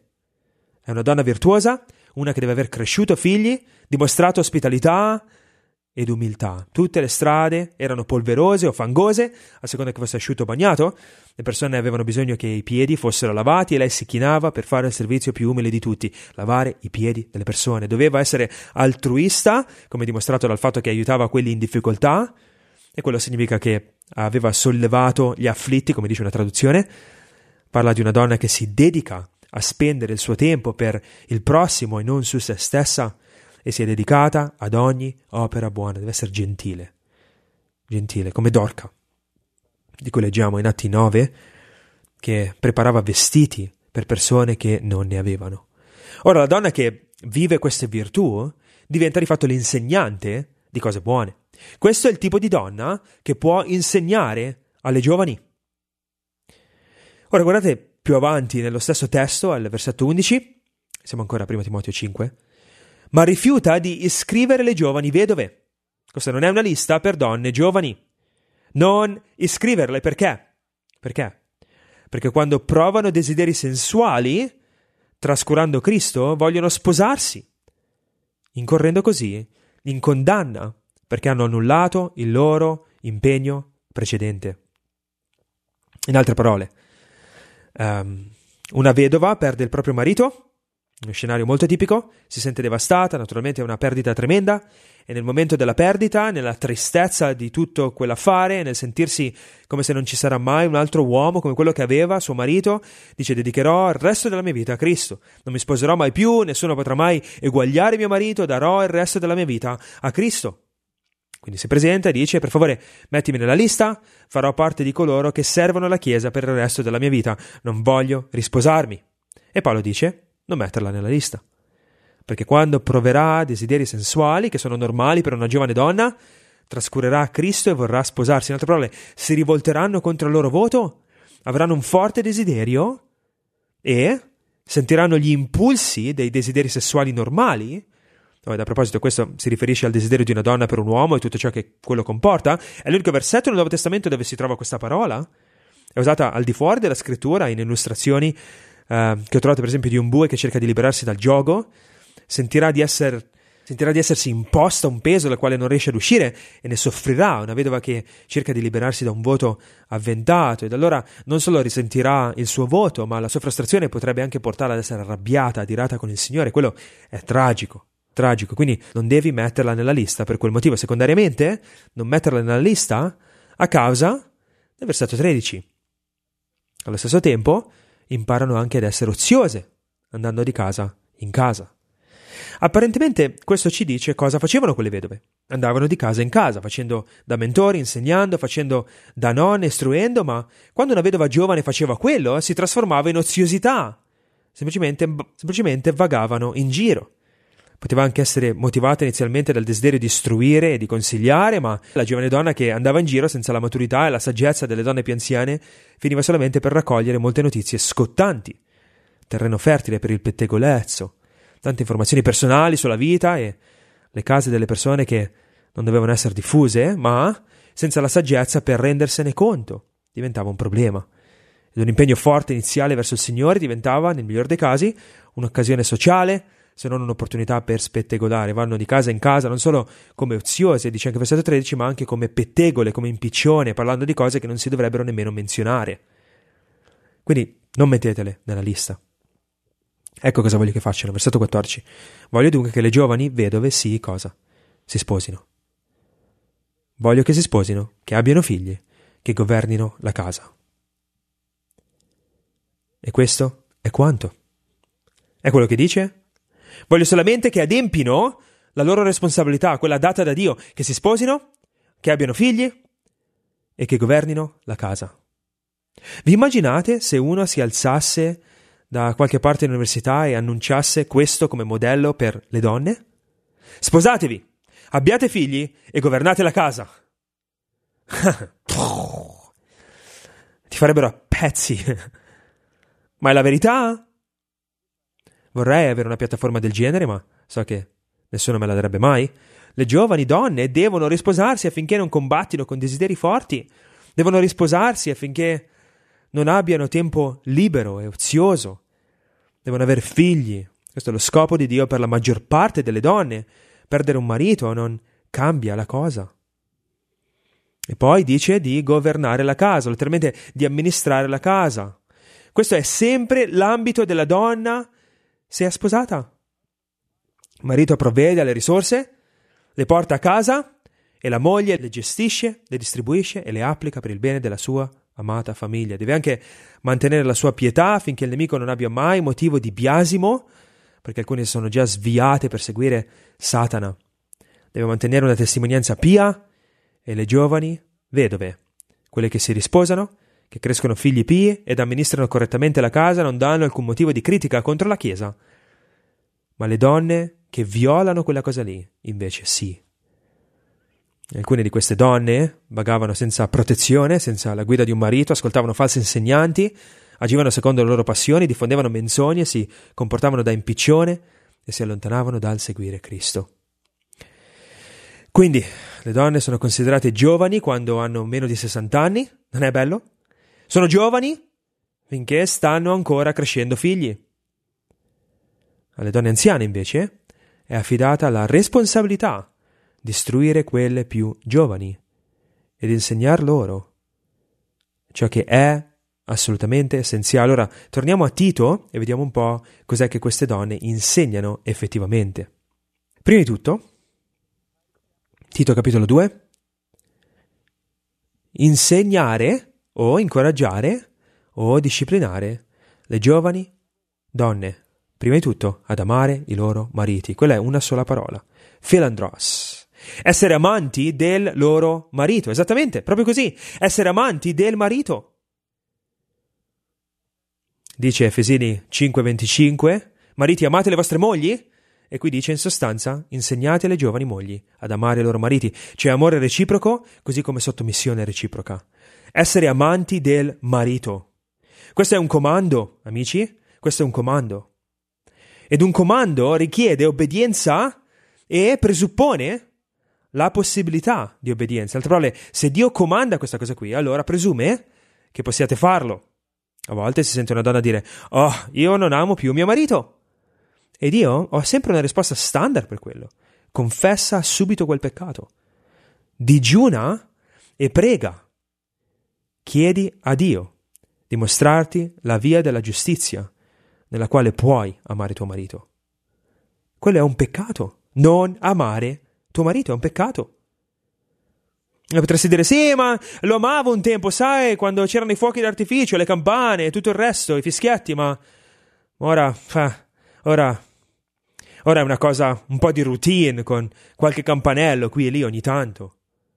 È una donna virtuosa, una che deve aver cresciuto figli, dimostrato ospitalità ed umiltà. Tutte le strade erano polverose o fangose, a seconda che fosse asciutto o bagnato. Le persone avevano bisogno che i piedi fossero lavati e lei si chinava per fare il servizio più umile di tutti: lavare i piedi delle persone. Doveva essere altruista, come dimostrato dal fatto che aiutava quelli in difficoltà, e quello significa che aveva sollevato gli afflitti, come dice una traduzione. Parla di una donna che si dedica a spendere il suo tempo per il prossimo e non su se stessa, e si è dedicata ad ogni opera buona. Deve essere gentile, gentile, come Dorca, di cui leggiamo in Atti nove, che preparava vestiti per persone che non ne avevano. Ora, la donna che vive queste virtù diventa di fatto l'insegnante di cose buone. Questo è il tipo di donna che può insegnare alle giovani. Ora, guardate più avanti nello stesso testo, al versetto undici, siamo ancora a primo Timoteo cinque, ma rifiuta di iscrivere le giovani vedove. Questa non è una lista per donne giovani. Non iscriverle, perché? Perché? Perché quando provano desideri sensuali, trascurando Cristo, vogliono sposarsi, incorrendo così in condanna, perché hanno annullato il loro impegno precedente. In altre parole, um, una vedova perde il proprio marito, uno scenario molto tipico, si sente devastata, naturalmente è una perdita tremenda, e nel momento della perdita, nella tristezza di tutto quell'affare, nel sentirsi come se non ci sarà mai un altro uomo come quello che aveva suo marito, dice: dedicherò il resto della mia vita a Cristo, non mi sposerò mai più, nessuno potrà mai eguagliare mio marito, darò il resto della mia vita a Cristo. Quindi si presenta e dice: per favore mettimi nella lista, farò parte di coloro che servono la Chiesa per il resto della mia vita, non voglio risposarmi. E Paolo dice: non metterla nella lista, perché quando proverà desideri sensuali, che sono normali per una giovane donna, trascurerà Cristo e vorrà sposarsi. In altre parole, si rivolteranno contro il loro voto, avranno un forte desiderio e sentiranno gli impulsi dei desideri sessuali normali. A proposito, questo si riferisce al desiderio di una donna per un uomo e tutto ciò che quello comporta. È l'unico versetto nel Nuovo Testamento dove si trova questa parola. È usata al di fuori della scrittura, in illustrazioni uh, che ho trovato per esempio di un bue che cerca di liberarsi dal giogo. Sentirà di, esser, sentirà di essersi imposta un peso dal quale non riesce ad uscire e ne soffrirà. Una vedova che cerca di liberarsi da un voto avventato, ed allora non solo risentirà il suo voto, ma la sua frustrazione potrebbe anche portarla ad essere arrabbiata, adirata con il Signore. Quello è tragico. Tragico, quindi non devi metterla nella lista per quel motivo. Secondariamente, non metterla nella lista a causa del versetto tredici. Allo stesso tempo, imparano anche ad essere oziose, andando di casa in casa. Apparentemente questo ci dice cosa facevano quelle vedove. Andavano di casa in casa, facendo da mentori, insegnando, facendo da nonne, istruendo, ma quando una vedova giovane faceva quello, si trasformava in oziosità. Semplicemente, semplicemente vagavano in giro. Poteva anche essere motivata inizialmente dal desiderio di istruire e di consigliare, ma la giovane donna che andava in giro senza la maturità e la saggezza delle donne più anziane finiva solamente per raccogliere molte notizie scottanti, terreno fertile per il pettegolezzo, tante informazioni personali sulla vita e le case delle persone che non dovevano essere diffuse, ma senza la saggezza per rendersene conto. Diventava un problema. Ed un impegno forte iniziale verso il Signore diventava, nel miglior dei casi, un'occasione sociale, se non un'opportunità per spettegolare. Vanno di casa in casa non solo come oziose, dice anche versetto tredici, ma anche come pettegole, come impiccione, parlando di cose che non si dovrebbero nemmeno menzionare. Quindi non mettetele nella lista. Ecco cosa voglio che facciano. Versetto quattordici. Voglio dunque che le giovani vedove sì, cosa? Si sposino. Voglio che si sposino, che abbiano figli, che governino la casa. E questo è quanto? È quello che dice? Voglio solamente che adempino la loro responsabilità, quella data da Dio, che si sposino, che abbiano figli e che governino la casa. Vi immaginate se uno si alzasse da qualche parte dell'università e annunciasse questo come modello per le donne? Sposatevi, abbiate figli e governate la casa. Ti farebbero a pezzi. Ma è la verità? Vorrei avere una piattaforma del genere, ma so che nessuno me la darebbe mai. Le giovani donne devono risposarsi affinché non combattino con desideri forti. Devono risposarsi affinché non abbiano tempo libero e ozioso. Devono avere figli. Questo è lo scopo di Dio per la maggior parte delle donne. Perdere un marito non cambia la cosa. E poi dice di governare la casa, letteralmente di amministrare la casa. Questo è sempre l'ambito della donna se è sposata. Il marito provvede alle risorse, le porta a casa e la moglie le gestisce, le distribuisce e le applica per il bene della sua amata famiglia. Deve anche mantenere la sua pietà affinché il nemico non abbia mai motivo di biasimo, perché alcuni si sono già sviate per seguire Satana. Deve mantenere una testimonianza pia e le giovani vedove, quelle che si risposano, che crescono figli pii ed amministrano correttamente la casa, non danno alcun motivo di critica contro la Chiesa. Ma le donne che violano quella cosa lì, invece sì. Alcune di queste donne vagavano senza protezione, senza la guida di un marito, ascoltavano falsi insegnanti, agivano secondo le loro passioni, diffondevano menzogne, si comportavano da impiccione e si allontanavano dal seguire Cristo. Quindi le donne sono considerate giovani quando hanno meno di sessanta anni, non è bello? Sono giovani finché stanno ancora crescendo figli. Alle donne anziane invece è affidata la responsabilità di istruire quelle più giovani ed insegnar loro ciò che è assolutamente essenziale. Allora, torniamo a Tito e vediamo un po' cos'è che queste donne insegnano effettivamente. Prima di tutto, Tito capitolo due, insegnare o incoraggiare o disciplinare le giovani donne, prima di tutto ad amare i loro mariti. Quella è una sola parola, philandros. Essere amanti del loro marito, esattamente, proprio così, essere amanti del marito. Dice Efesini cinque venticinque, mariti amate le vostre mogli? E qui dice in sostanza, insegnate alle giovani mogli ad amare i loro mariti. C'è amore reciproco, così come sottomissione reciproca. Essere amanti del marito. Questo è un comando, amici, questo è un comando. Ed un comando richiede obbedienza e presuppone la possibilità di obbedienza. Altre parole, se Dio comanda questa cosa qui, allora presume che possiate farlo. A volte si sente una donna dire, oh, io non amo più mio marito. Ed io ho sempre una risposta standard per quello. Confessa subito quel peccato. Digiuna e prega. Chiedi a Dio di mostrarti la via della giustizia nella quale puoi amare tuo marito. Quello è un peccato. Non amare tuo marito è un peccato. E potresti dire, sì, ma lo amavo un tempo, sai, quando c'erano i fuochi d'artificio, le campane e tutto il resto, i fischietti, ma ora, fa, ora, ora è una cosa, un po' di routine con qualche campanello qui e lì ogni tanto.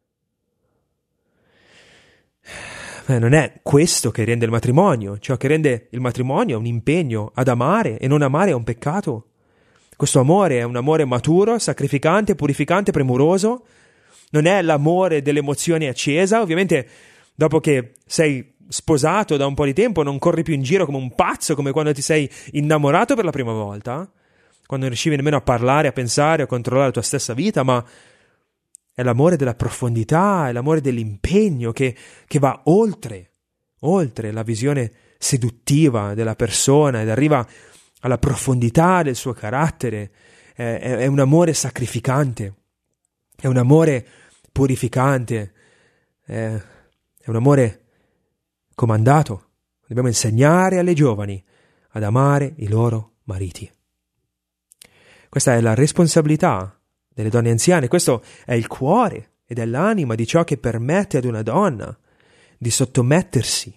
Beh, non è questo che rende il matrimonio. Ciò che rende il matrimonio è un impegno ad amare, e non amare è un peccato. Questo amore è un amore maturo, sacrificante, purificante, premuroso. Non è l'amore dell'emozione accesa. Ovviamente, dopo che sei sposato da un po' di tempo, non corri più in giro come un pazzo, come quando ti sei innamorato per la prima volta, quando non riuscivi nemmeno a parlare, a pensare, a controllare la tua stessa vita, ma è l'amore della profondità, è l'amore dell'impegno che, che va oltre, oltre la visione seduttiva della persona ed arriva alla profondità del suo carattere. È, è, è un amore sacrificante, è un amore purificante, è, è un amore comandato. Dobbiamo insegnare alle giovani ad amare i loro mariti. Questa è la responsabilità delle donne anziane. Questo è il cuore ed è l'anima di ciò che permette ad una donna di sottomettersi.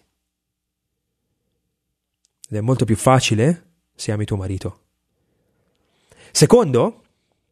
Ed è molto più facile se ami tuo marito. Secondo,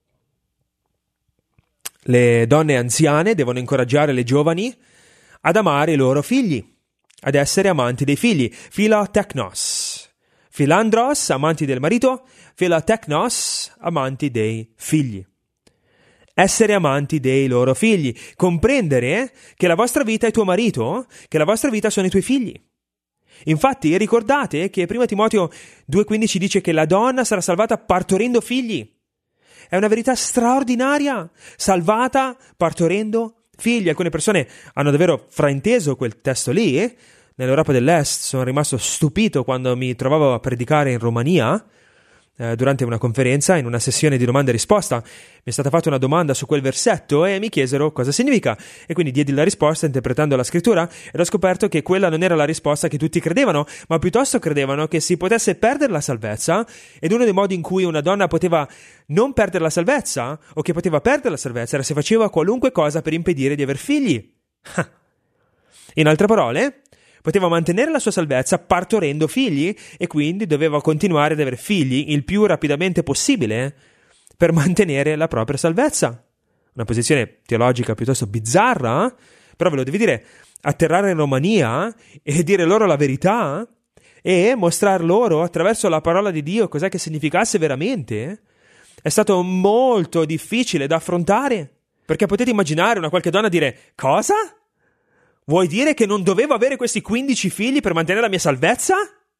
le donne anziane devono incoraggiare le giovani ad amare i loro figli, ad essere amanti dei figli. Philoteknos. Philandros, amanti del marito. Philoteknos, amanti dei figli. Essere amanti dei loro figli. Comprendere che la vostra vita è tuo marito, che la vostra vita sono i tuoi figli. Infatti, ricordate che prima Timoteo due quindici dice che la donna sarà salvata partorendo figli. È una verità straordinaria. Salvata partorendo figli. Alcune persone hanno davvero frainteso quel testo lì. Nell'Europa dell'Est sono rimasto stupito quando mi trovavo a predicare in Romania eh, durante una conferenza, in una sessione di domanda e risposta. Mi è stata fatta una domanda su quel versetto e mi chiesero cosa significa, e quindi diedi la risposta interpretando la scrittura, ed ho scoperto che quella non era la risposta che tutti credevano, ma piuttosto credevano che si potesse perdere la salvezza, ed uno dei modi in cui una donna poteva non perdere la salvezza, o che poteva perdere la salvezza, era se faceva qualunque cosa per impedire di aver figli. In altre parole, poteva mantenere la sua salvezza partorendo figli e quindi doveva continuare ad avere figli il più rapidamente possibile per mantenere la propria salvezza. Una posizione teologica piuttosto bizzarra, eh? Però ve lo devi dire, atterrare in Romania e dire loro la verità e mostrar loro attraverso la parola di Dio cos'è che significasse veramente, è stato molto difficile da affrontare, perché potete immaginare una qualche donna dire: cosa? Vuoi dire che non dovevo avere questi quindici figli per mantenere la mia salvezza?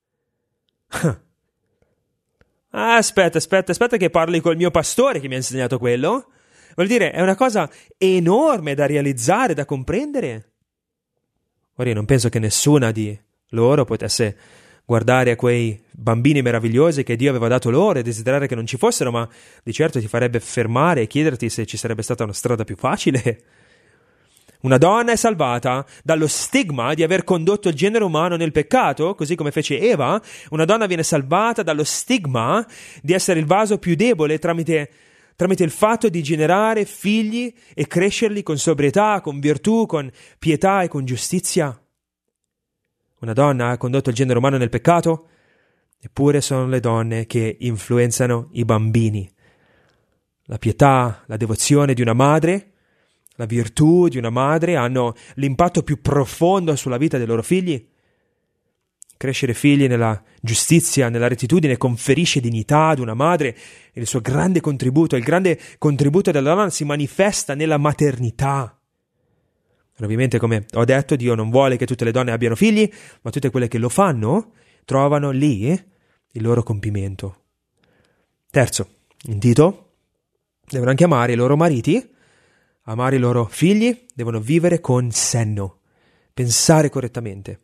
Ah, aspetta, aspetta, aspetta che parli col mio pastore che mi ha insegnato quello. Vuol dire, è una cosa enorme da realizzare, da comprendere. Ora io non penso che nessuna di loro potesse guardare a quei bambini meravigliosi che Dio aveva dato loro e desiderare che non ci fossero, ma di certo ti farebbe fermare e chiederti se ci sarebbe stata una strada più facile. Una donna è salvata dallo stigma di aver condotto il genere umano nel peccato, così come fece Eva. Una donna viene salvata dallo stigma di essere il vaso più debole tramite, tramite il fatto di generare figli e crescerli con sobrietà, con virtù, con pietà e con giustizia. Una donna ha condotto il genere umano nel peccato, eppure sono le donne che influenzano i bambini. La pietà, la devozione di una madre, la virtù di una madre hanno l'impatto più profondo sulla vita dei loro figli. Crescere figli nella giustizia, nella rettitudine, conferisce dignità ad una madre e il suo grande contributo, il grande contributo della donna si manifesta nella maternità. E ovviamente, come ho detto, Dio non vuole che tutte le donne abbiano figli, ma tutte quelle che lo fanno trovano lì il loro compimento. Terzo, in Tito, devono anche amare i loro mariti, amare i loro figli, devono vivere con senno, pensare correttamente.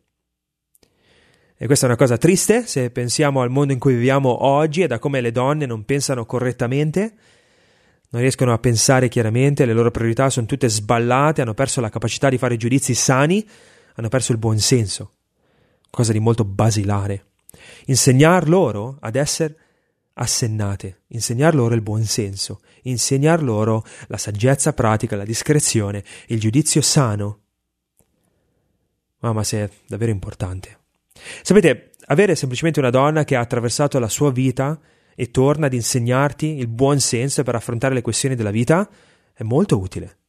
E questa è una cosa triste se pensiamo al mondo in cui viviamo oggi e da come le donne non pensano correttamente, non riescono a pensare chiaramente, le loro priorità sono tutte sballate, hanno perso la capacità di fare giudizi sani, hanno perso il buon senso, cosa di molto basilare. Insegnar loro ad essere assennate, insegnar loro il buon senso, insegnar loro la saggezza pratica, la discrezione, il giudizio sano. Mamma, se è davvero importante. Sapete, avere semplicemente una donna che ha attraversato la sua vita e torna ad insegnarti il buon senso per affrontare le questioni della vita è molto utile.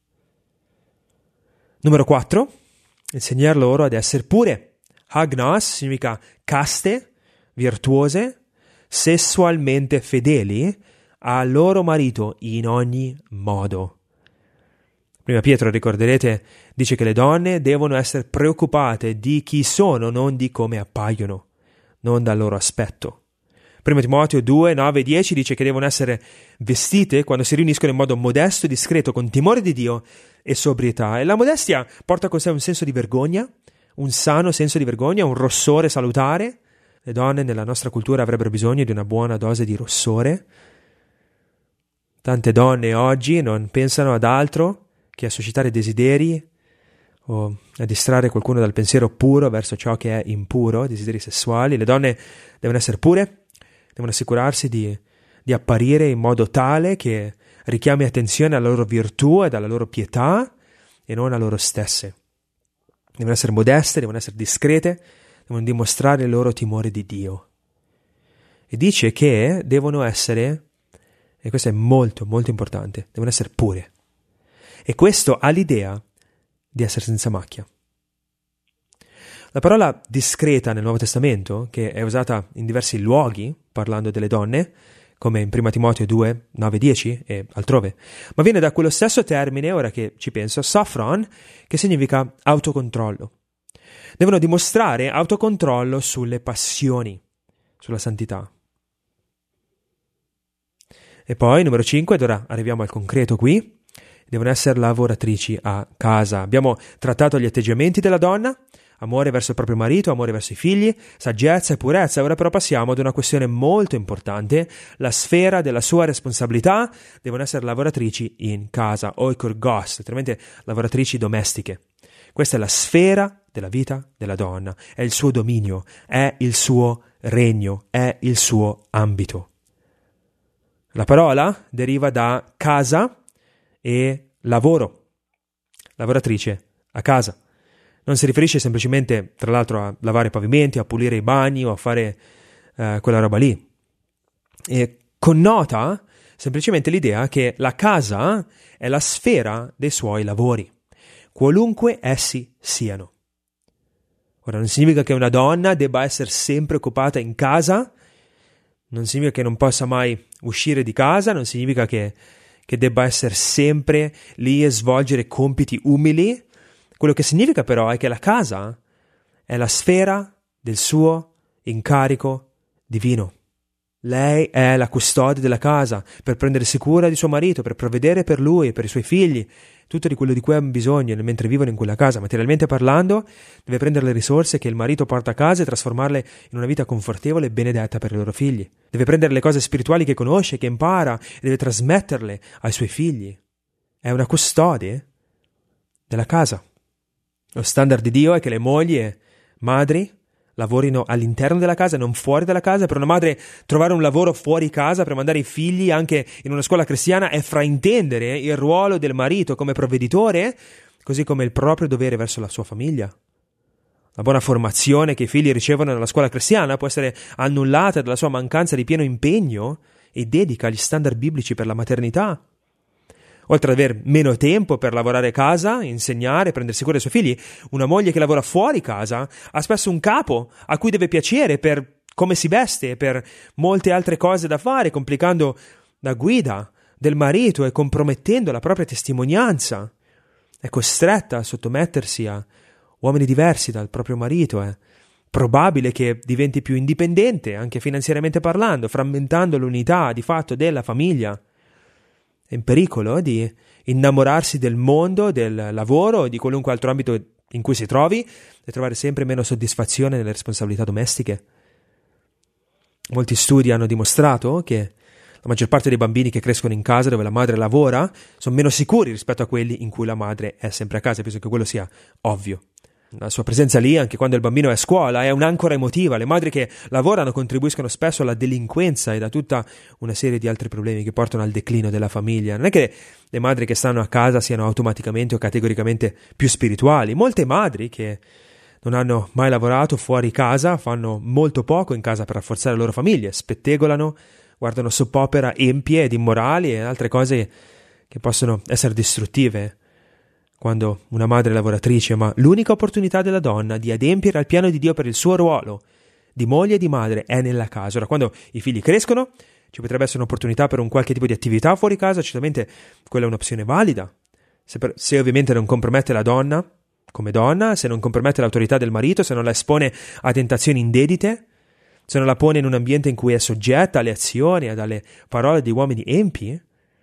Numero quattro, insegnar loro ad essere pure. Hagnos significa caste, virtuose, sessualmente fedeli al loro marito in ogni modo. Prima Pietro, ricorderete, dice che le donne devono essere preoccupate di chi sono, non di come appaiono, non dal loro aspetto. Prima Timoteo due, nove e dieci dice che devono essere vestite quando si riuniscono in modo modesto e discreto, con timore di Dio e sobrietà. E la modestia porta con sé un senso di vergogna, un sano senso di vergogna, un rossore salutare. Le donne nella nostra cultura avrebbero bisogno di una buona dose di rossore. Tante donne oggi non pensano ad altro che a suscitare desideri o a distrarre qualcuno dal pensiero puro verso ciò che è impuro, desideri sessuali. Le donne devono essere pure, devono assicurarsi di, di apparire in modo tale che richiami attenzione alla loro virtù ed alla loro pietà e non a loro stesse. Devono essere modeste, devono essere discrete, devono dimostrare il loro timore di Dio. E dice che devono essere, e questo è molto molto importante, devono essere pure. E questo ha l'idea di essere senza macchia. La parola discreta nel Nuovo Testamento, che è usata in diversi luoghi parlando delle donne, come in Prima Timoteo due, nove e dieci e altrove, ma viene da quello stesso termine, ora che ci penso, sophron, che significa autocontrollo. Devono dimostrare autocontrollo sulle passioni, sulla santità. E poi, numero cinque, ed ora arriviamo al concreto qui, devono essere lavoratrici a casa. Abbiamo trattato gli atteggiamenti della donna, amore verso il proprio marito, amore verso i figli, saggezza e purezza. Ora però passiamo ad una questione molto importante, la sfera della sua responsabilità. Devono essere lavoratrici in casa, oikorgos, letteralmente lavoratrici domestiche. Questa è la sfera della vita della donna, è il suo dominio, è il suo regno, è il suo ambito. La parola deriva da casa e lavoro, lavoratrice a casa. Non si riferisce semplicemente, tra l'altro, a lavare i pavimenti, a pulire i bagni o a fare eh, quella roba lì. E connota semplicemente l'idea che la casa è la sfera dei suoi lavori, qualunque essi siano. Ora, non significa che una donna debba essere sempre occupata in casa, non significa che non possa mai uscire di casa, non significa che, che debba essere sempre lì e svolgere compiti umili. Quello che significa però è che la casa è la sfera del suo incarico divino. Lei è la custode della casa per prendersi cura di suo marito, per provvedere per lui e per i suoi figli, tutto di quello di cui hanno bisogno mentre vivono in quella casa. Materialmente parlando, deve prendere le risorse che il marito porta a casa e trasformarle in una vita confortevole e benedetta per i loro figli. Deve prendere le cose spirituali che conosce, che impara, e deve trasmetterle ai suoi figli. È una custode della casa. Lo standard di Dio è che le mogli e madri lavorino all'interno della casa e non fuori dalla casa. Per una madre trovare un lavoro fuori casa per mandare i figli anche in una scuola cristiana è fraintendere il ruolo del marito come provveditore, così come il proprio dovere verso la sua famiglia. La buona formazione che i figli ricevono nella scuola cristiana può essere annullata dalla sua mancanza di pieno impegno e dedica agli standard biblici per la maternità. Oltre ad aver meno tempo per lavorare a casa, insegnare, prendersi cura dei suoi figli, una moglie che lavora fuori casa ha spesso un capo a cui deve piacere per come si veste e per molte altre cose da fare, complicando la guida del marito e compromettendo la propria testimonianza. È costretta a sottomettersi a uomini diversi dal proprio marito. È probabile che diventi più indipendente, anche finanziariamente parlando, frammentando l'unità di fatto della famiglia. È in pericolo di innamorarsi del mondo, del lavoro o di qualunque altro ambito in cui si trovi e trovare sempre meno soddisfazione nelle responsabilità domestiche. Molti studi hanno dimostrato che la maggior parte dei bambini che crescono in casa dove la madre lavora sono meno sicuri rispetto a quelli in cui la madre è sempre a casa. Penso che quello sia ovvio. La sua presenza lì, anche quando il bambino è a scuola, è un'ancora emotiva. Le madri che lavorano contribuiscono spesso alla delinquenza e a tutta una serie di altri problemi che portano al declino della famiglia. Non è che le madri che stanno a casa siano automaticamente o categoricamente più spirituali. Molte madri che non hanno mai lavorato fuori casa fanno molto poco in casa per rafforzare le loro famiglie, spettegolano, guardano soppopera empie ed immorali e altre cose che possono essere distruttive quando una madre è lavoratrice, ma l'unica opportunità della donna di adempiere al piano di Dio per il suo ruolo di moglie e di madre è nella casa. Ora, quando i figli crescono, ci potrebbe essere un'opportunità per un qualche tipo di attività fuori casa, certamente quella è un'opzione valida, se, per, se ovviamente non compromette la donna come donna, se non compromette l'autorità del marito, se non la espone a tentazioni indebite, se non la pone in un ambiente in cui è soggetta alle azioni e alle parole di uomini empi.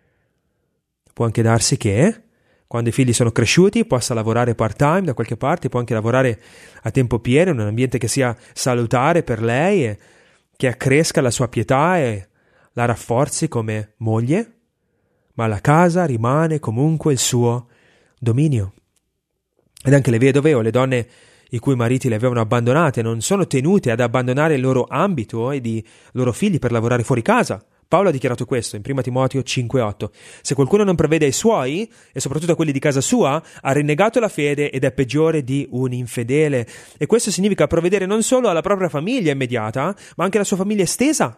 Può anche darsi che quando i figli sono cresciuti possa lavorare part-time da qualche parte, può anche lavorare a tempo pieno in un ambiente che sia salutare per lei e che accresca la sua pietà e la rafforzi come moglie, ma la casa rimane comunque il suo dominio. Ed anche le vedove o le donne i cui mariti le avevano abbandonate non sono tenute ad abbandonare il loro ambito e i loro figli per lavorare fuori casa. Paolo ha dichiarato questo in primo Timoteo cinque otto. Se qualcuno non provvede ai suoi, e soprattutto a quelli di casa sua, ha rinnegato la fede ed è peggiore di un infedele. E questo significa provvedere non solo alla propria famiglia immediata, ma anche alla sua famiglia estesa.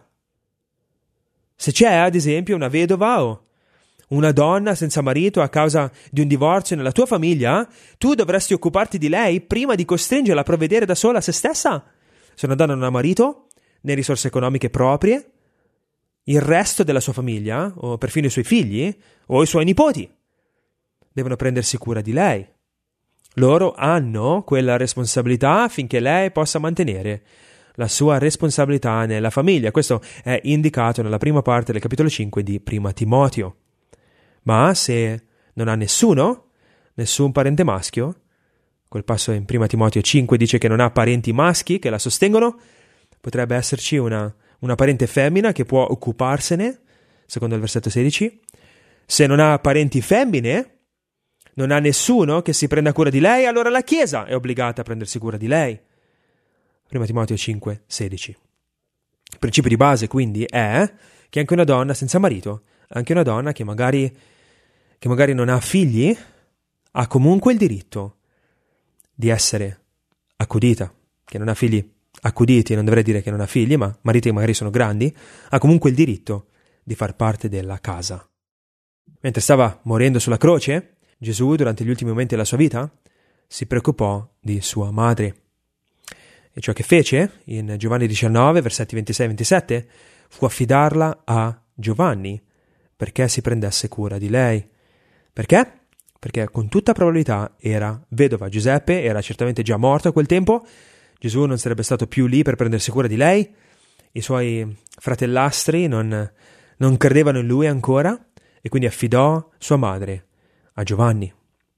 Se c'è, ad esempio, una vedova o una donna senza marito a causa di un divorzio nella tua famiglia, tu dovresti occuparti di lei prima di costringerla a provvedere da sola a se stessa. Se una donna non ha marito, né risorse economiche proprie, il resto della sua famiglia, o perfino i suoi figli, o i suoi nipoti, devono prendersi cura di lei. Loro hanno quella responsabilità affinché lei possa mantenere la sua responsabilità nella famiglia. Questo è indicato nella prima parte del capitolo cinque di primo Timoteo. Ma se non ha nessuno, nessun parente maschio, quel passo in primo Timoteo cinque dice che non ha parenti maschi che la sostengono, potrebbe esserci una una parente femmina che può occuparsene, secondo il versetto sedici. Se non ha parenti femmine, non ha nessuno che si prenda cura di lei, allora la Chiesa è obbligata a prendersi cura di lei. primo Timoteo cinque sedici. Il principio di base, quindi, è che anche una donna senza marito, anche una donna che magari, che magari non ha figli, ha comunque il diritto di essere accudita, che non ha figli accuditi, non dovrei dire che non ha figli, ma mariti che magari sono grandi, ha comunque il diritto di far parte della casa. Mentre stava morendo sulla croce, Gesù, durante gli ultimi momenti della sua vita, si preoccupò di sua madre. E ciò che fece, in Giovanni diciannove, versetti ventisei e ventisette, fu affidarla a Giovanni perché si prendesse cura di lei. Perché? Perché con tutta probabilità era vedova. Giuseppe era certamente già morto a quel tempo, Gesù non sarebbe stato più lì per prendersi cura di lei, i suoi fratellastri non, non credevano in lui ancora, e quindi affidò sua madre a Giovanni.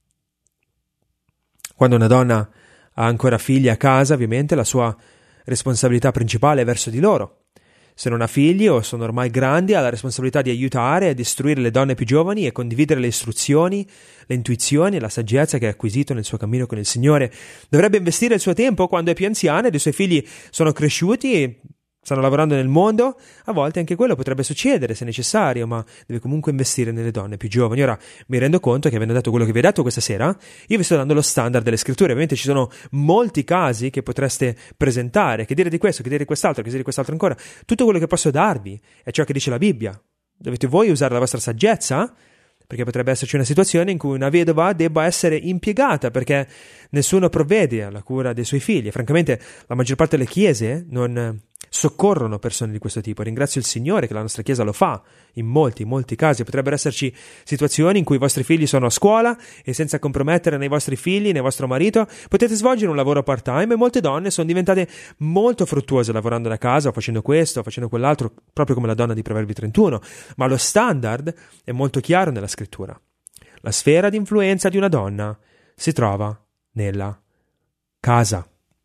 Quando una donna ha ancora figli a casa, ovviamente la sua responsabilità principale è verso di loro. Se non ha figli o sono ormai grandi, ha la responsabilità di aiutare a istruire le donne più giovani e condividere le istruzioni, le intuizioni e la saggezza che ha acquisito nel suo cammino con il Signore. Dovrebbe investire il suo tempo quando è più anziana ed i suoi figli sono cresciuti e stanno lavorando nel mondo. A volte anche quello potrebbe succedere se necessario, ma deve comunque investire nelle donne più giovani. Ora, mi rendo conto che avendo detto quello che vi ho detto questa sera, io vi sto dando lo standard delle scritture. Ovviamente ci sono molti casi che potreste presentare, che dire di questo, che dire di quest'altro, che dire di quest'altro ancora. Tutto quello che posso darvi è ciò che dice la Bibbia. Dovete voi usare la vostra saggezza, perché potrebbe esserci una situazione in cui una vedova debba essere impiegata perché nessuno provvede alla cura dei suoi figli. Francamente, la maggior parte delle chiese non soccorrono persone di questo tipo. Ringrazio il Signore che la nostra Chiesa lo fa in molti, molti casi. Potrebbero esserci situazioni in cui i vostri figli sono a scuola e senza compromettere né i vostri figli né il vostro marito potete svolgere un lavoro part-time, e molte donne sono diventate molto fruttuose lavorando da casa o facendo questo o facendo quell'altro, proprio come la donna di Proverbi trentuno. Ma lo standard è molto chiaro nella scrittura. La sfera di influenza di una donna si trova nella casa.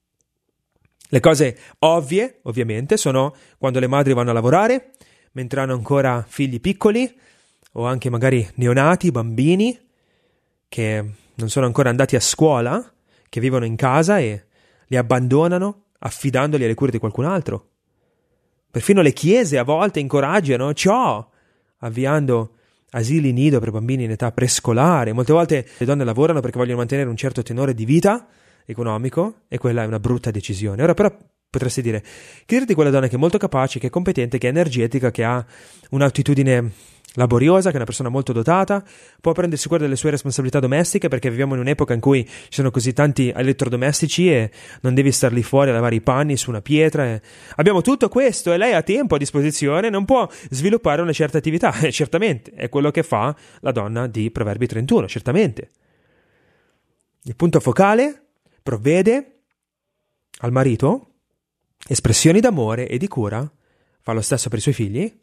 Le cose ovvie, ovviamente, sono quando le madri vanno a lavorare, mentre hanno ancora figli piccoli, o anche magari neonati, bambini, che non sono ancora andati a scuola, che vivono in casa e li abbandonano affidandoli alle cure di qualcun altro. Perfino le chiese a volte incoraggiano ciò, avviando asili nido per bambini in età prescolare. Molte volte le donne lavorano perché vogliono mantenere un certo tenore di vita economico, e quella è una brutta decisione. Ora però potresti dire, che dire di quella donna che è molto capace, che è competente, che è energetica, che ha un'attitudine laboriosa, che è una persona molto dotata, può prendersi cura delle sue responsabilità domestiche, perché viviamo in un'epoca in cui ci sono così tanti elettrodomestici e non devi star lì fuori a lavare i panni su una pietra. E abbiamo tutto questo e lei ha tempo a disposizione, non può sviluppare una certa attività. E certamente è quello che fa la donna di Proverbi trentuno, certamente. Il punto focale: provvede al marito espressioni d'amore e di cura, fa lo stesso per i suoi figli,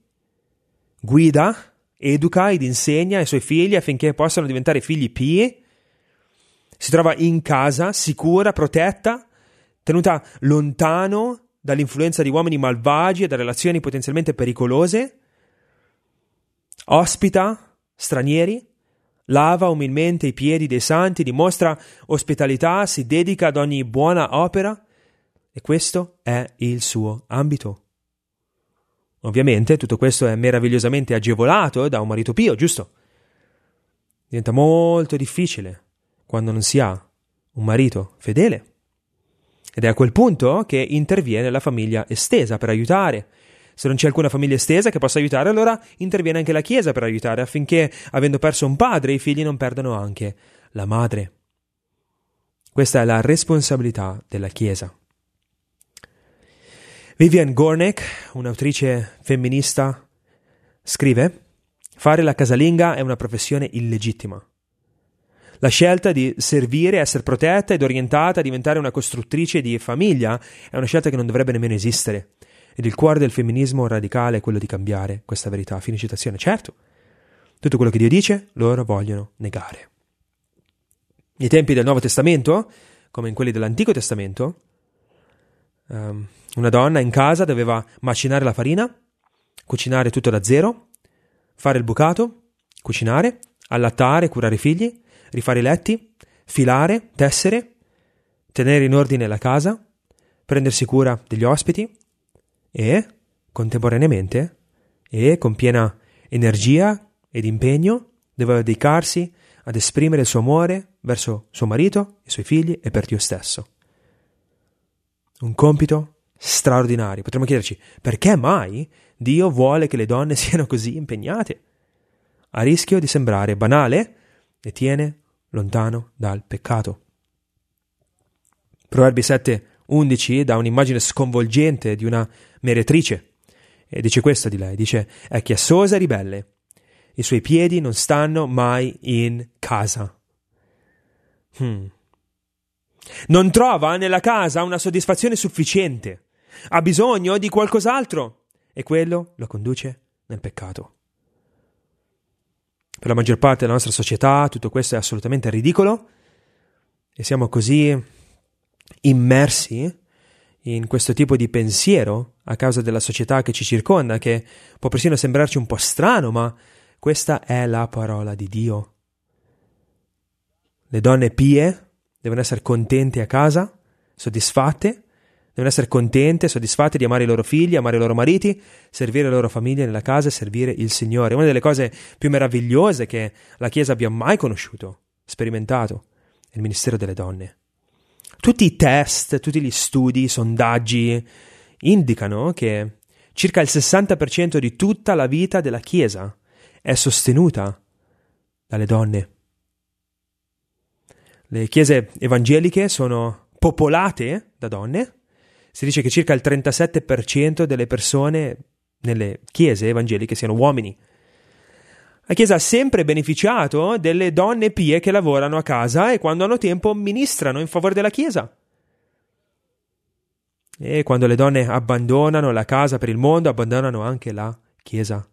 guida, educa ed insegna ai suoi figli affinché possano diventare figli pii, si trova in casa, sicura, protetta, tenuta lontano dall'influenza di uomini malvagi e da relazioni potenzialmente pericolose, ospita stranieri, lava umilmente i piedi dei santi, dimostra ospitalità, si dedica ad ogni buona opera, e questo è il suo ambito. Ovviamente tutto questo è meravigliosamente agevolato da un marito pio, giusto? Diventa molto difficile quando non si ha un marito fedele. Ed è a quel punto che interviene la famiglia estesa per aiutare. Se non c'è alcuna famiglia estesa che possa aiutare, allora interviene anche la Chiesa per aiutare, affinché, avendo perso un padre, i figli non perdano anche la madre. Questa è la responsabilità della Chiesa. Vivian Gornick, un'autrice femminista, scrive: fare la casalinga è una professione illegittima. La scelta di servire, essere protetta ed orientata a diventare una costruttrice di famiglia è una scelta che non dovrebbe nemmeno esistere. Ed il cuore del femminismo radicale è quello di cambiare questa verità. Fine citazione. Certo, tutto quello che Dio dice, loro vogliono negare. Nei tempi del Nuovo Testamento, come in quelli dell'Antico Testamento, um, una donna in casa doveva macinare la farina, cucinare tutto da zero, fare il bucato, cucinare, allattare, curare i figli, rifare i letti, filare, tessere, tenere in ordine la casa, prendersi cura degli ospiti, e, contemporaneamente, e con piena energia ed impegno, doveva dedicarsi ad esprimere il suo amore verso suo marito, i suoi figli e per Dio stesso. Un compito straordinario. Potremmo chiederci, perché mai Dio vuole che le donne siano così impegnate? A rischio di sembrare banale, le tiene lontano dal peccato. Proverbi sette undici dà un'immagine sconvolgente di una meretrice e dice questo di lei, dice: è chiassosa e ribelle, i suoi piedi non stanno mai in casa. Hmm. Non trova nella casa una soddisfazione sufficiente, ha bisogno di qualcos'altro e quello lo conduce nel peccato. Per la maggior parte della nostra società tutto questo è assolutamente ridicolo e siamo così immersi in questo tipo di pensiero a causa della società che ci circonda che può persino sembrarci un po' strano, ma questa è la parola di Dio. Le donne pie devono essere contente a casa, soddisfatte, devono essere contente, soddisfatte di amare i loro figli, amare i loro mariti, servire le loro famiglie nella casa e servire il Signore. Una delle cose più meravigliose che la Chiesa abbia mai conosciuto, sperimentato, è il ministero delle donne. Tutti i test, tutti gli studi, i sondaggi indicano che circa il sessanta per cento di tutta la vita della Chiesa è sostenuta dalle donne. Le chiese evangeliche sono popolate da donne. Si dice che circa il trentasette per cento delle persone nelle chiese evangeliche siano uomini. La Chiesa ha sempre beneficiato delle donne pie che lavorano a casa e quando hanno tempo ministrano in favore della Chiesa. E quando le donne abbandonano la casa per il mondo, abbandonano anche la Chiesa.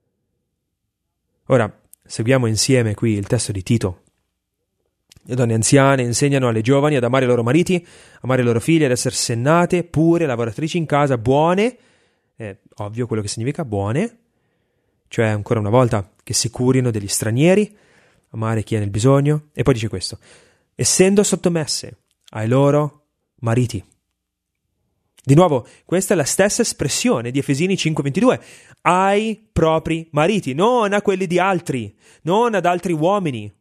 Ora, seguiamo insieme qui il testo di Tito. Le donne anziane insegnano alle giovani ad amare i loro mariti, amare i loro figli, ad essere sennate, pure, lavoratrici in casa, buone, è ovvio quello che significa buone, cioè ancora una volta che si curino degli stranieri, amare chi è nel bisogno, e poi dice questo, essendo sottomesse ai loro mariti. Di nuovo, questa è la stessa espressione di Efesini cinque ventidue, ai propri mariti, non a quelli di altri, non ad altri uomini.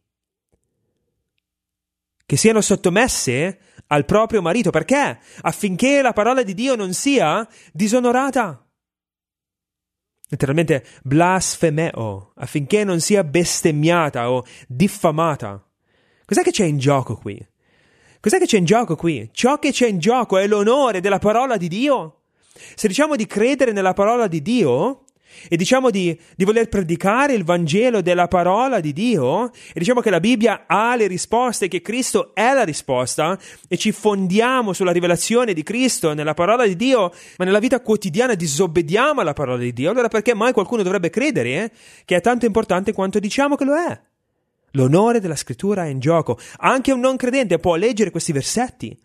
Che siano sottomesse al proprio marito. Perché? Affinché la parola di Dio non sia disonorata. Letteralmente blasfemeo, affinché non sia bestemmiata o diffamata. Cos'è che c'è in gioco qui? Cos'è che c'è in gioco qui? Ciò che c'è in gioco è l'onore della parola di Dio. Se diciamo di credere nella parola di Dio e diciamo di, di voler predicare il Vangelo della parola di Dio e diciamo che la Bibbia ha le risposte, che Cristo è la risposta e ci fondiamo sulla rivelazione di Cristo nella parola di Dio, ma nella vita quotidiana disobbediamo alla parola di Dio, allora perché mai qualcuno dovrebbe credere eh, che è tanto importante quanto diciamo che lo è? L'onore della scrittura è in gioco. Anche un non credente può leggere questi versetti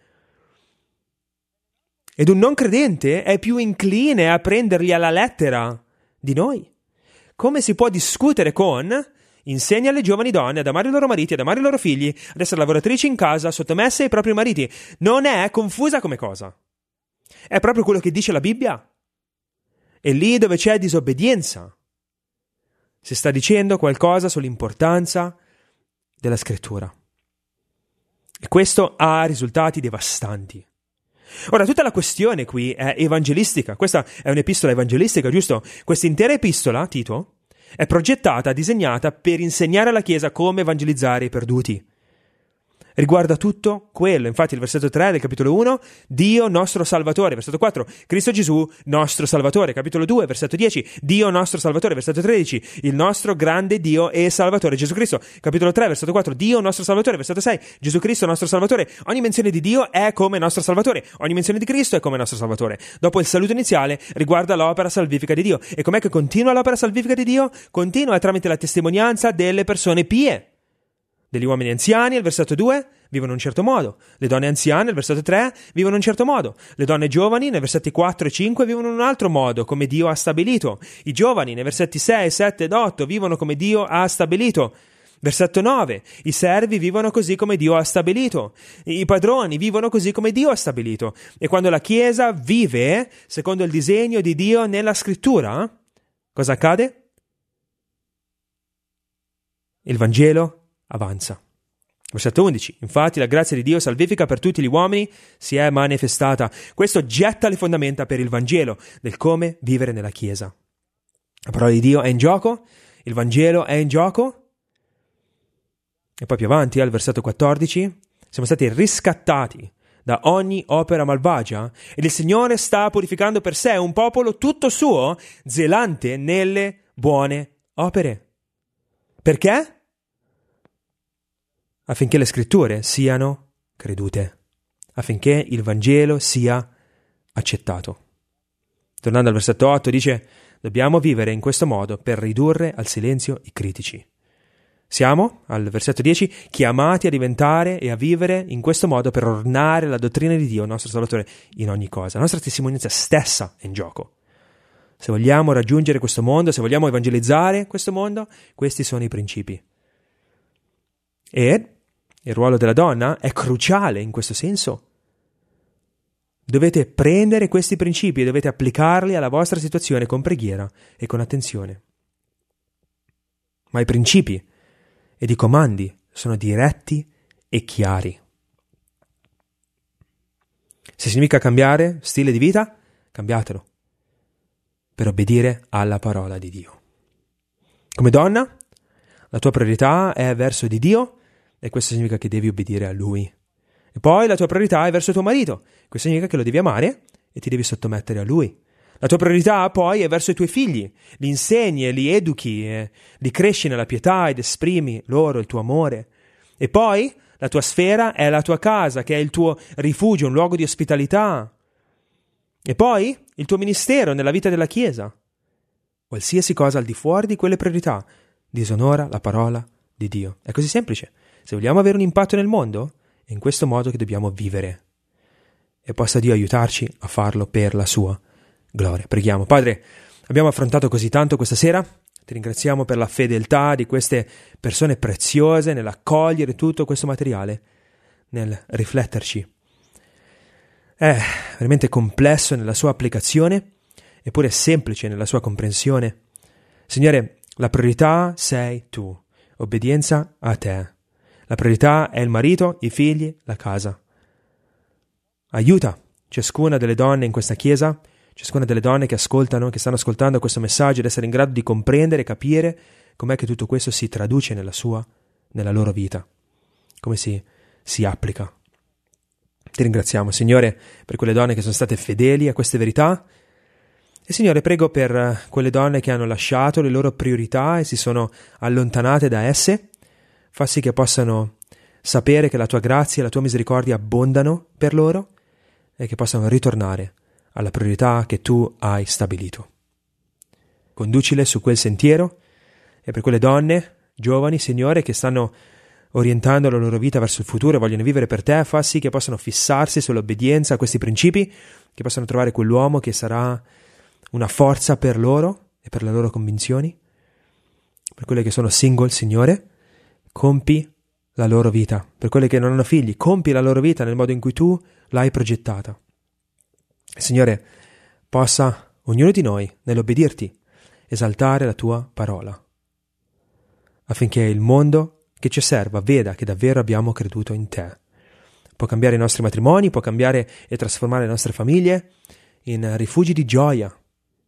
ed un non credente è più incline a prenderli alla lettera di noi. Come si può discutere con insegna alle giovani donne ad amare i loro mariti, ad amare i loro figli, ad essere lavoratrici in casa, sottomesse ai propri mariti? Non è confusa come cosa. È proprio quello che dice la Bibbia. E lì dove c'è disobbedienza si sta dicendo qualcosa sull'importanza della scrittura. E questo ha risultati devastanti. Ora, tutta la questione qui è evangelistica. Questa è un'epistola evangelistica, giusto? Questa intera epistola, Tito, è progettata, disegnata per insegnare alla Chiesa come evangelizzare i perduti. Riguarda tutto quello. Infatti il versetto tre del capitolo uno, Dio nostro Salvatore. Versetto quattro, Cristo Gesù nostro Salvatore. Capitolo due, versetto dieci, Dio nostro Salvatore. Versetto tredici, il nostro grande Dio e Salvatore Gesù Cristo. Capitolo tre, versetto quattro, Dio nostro Salvatore. Versetto sei, Gesù Cristo nostro Salvatore. Ogni menzione di Dio è come nostro Salvatore. Ogni menzione di Cristo è come nostro Salvatore. Dopo il saluto iniziale riguarda l'opera salvifica di Dio. E com'è che continua l'opera salvifica di Dio? Continua tramite la testimonianza delle persone pie. Degli uomini anziani, al versetto due, vivono in un certo modo. Le donne anziane, al versetto tre, vivono in un certo modo. Le donne giovani, nei versetti quattro e cinque, vivono in un altro modo, come Dio ha stabilito. I giovani, nei versetti sei, sette ed otto, vivono come Dio ha stabilito. Versetto nove, i servi vivono così come Dio ha stabilito. I padroni vivono così come Dio ha stabilito. E quando la Chiesa vive secondo il disegno di Dio nella Scrittura, cosa accade? Il Vangelo avanza. Versetto undici. Infatti la grazia di Dio salvifica per tutti gli uomini si è manifestata. Questo getta le fondamenta per il Vangelo del come vivere nella Chiesa. La parola di Dio è in gioco, il Vangelo è in gioco. E poi più avanti, al versetto quattordici, siamo stati riscattati da ogni opera malvagia ed il Signore sta purificando per sé un popolo tutto suo, zelante nelle buone opere. Perché? Affinché le scritture siano credute, affinché il Vangelo sia accettato. Tornando al versetto otto, dice: dobbiamo vivere in questo modo per ridurre al silenzio i critici. Siamo, al versetto dieci, chiamati a diventare e a vivere in questo modo per ornare la dottrina di Dio, il nostro Salvatore, in ogni cosa. La nostra testimonianza stessa è in gioco. Se vogliamo raggiungere questo mondo, se vogliamo evangelizzare questo mondo, questi sono i principi. E il ruolo della donna è cruciale in questo senso. Dovete prendere questi principi e dovete applicarli alla vostra situazione con preghiera e con attenzione. Ma i principi ed i comandi sono diretti e chiari. Se significa cambiare stile di vita, cambiatelo per obbedire alla parola di Dio. Come donna, la tua priorità è verso di Dio e questo significa che devi obbedire a Lui. E poi la tua priorità è verso tuo marito. Questo significa che lo devi amare e ti devi sottomettere a Lui. La tua priorità poi è verso i tuoi figli. Li insegni e li educhi, e li cresci nella pietà ed esprimi loro il tuo amore. E poi la tua sfera è la tua casa, che è il tuo rifugio, un luogo di ospitalità. E poi il tuo ministero nella vita della Chiesa. Qualsiasi cosa al di fuori di quelle priorità disonora la parola di Dio. È così semplice. Se vogliamo avere un impatto nel mondo, è in questo modo che dobbiamo vivere. E possa Dio aiutarci a farlo per la sua gloria. Preghiamo. Padre, abbiamo affrontato così tanto questa sera. Ti ringraziamo per la fedeltà di queste persone preziose nell'accogliere tutto questo materiale, nel rifletterci. È veramente complesso nella sua applicazione, eppure semplice nella sua comprensione. Signore, la priorità sei tu, obbedienza a te. La priorità è il marito, i figli, la casa. Aiuta ciascuna delle donne in questa chiesa, ciascuna delle donne che ascoltano, che stanno ascoltando questo messaggio, ad essere in grado di comprendere e capire com'è che tutto questo si traduce nella sua, nella loro vita, come si, si applica. Ti ringraziamo, Signore, per quelle donne che sono state fedeli a queste verità. E Signore, prego per quelle donne che hanno lasciato le loro priorità e si sono allontanate da esse. Fa sì che possano sapere che la tua grazia e la tua misericordia abbondano per loro e che possano ritornare alla priorità che tu hai stabilito. Conducile su quel sentiero e per quelle donne, giovani, Signore, che stanno orientando la loro vita verso il futuro e vogliono vivere per te, fa sì che possano fissarsi sull'obbedienza a questi principi, che possano trovare quell'uomo che sarà una forza per loro e per le loro convinzioni. Per quelle che sono single, Signore, compi la loro vita. Per quelle che non hanno figli, compi la loro vita nel modo in cui tu l'hai progettata. Signore, possa ognuno di noi, nell'obbedirti, esaltare la tua parola, affinché il mondo che ci osserva veda che davvero abbiamo creduto in te. Può cambiare i nostri matrimoni, può cambiare e trasformare le nostre famiglie in rifugi di gioia.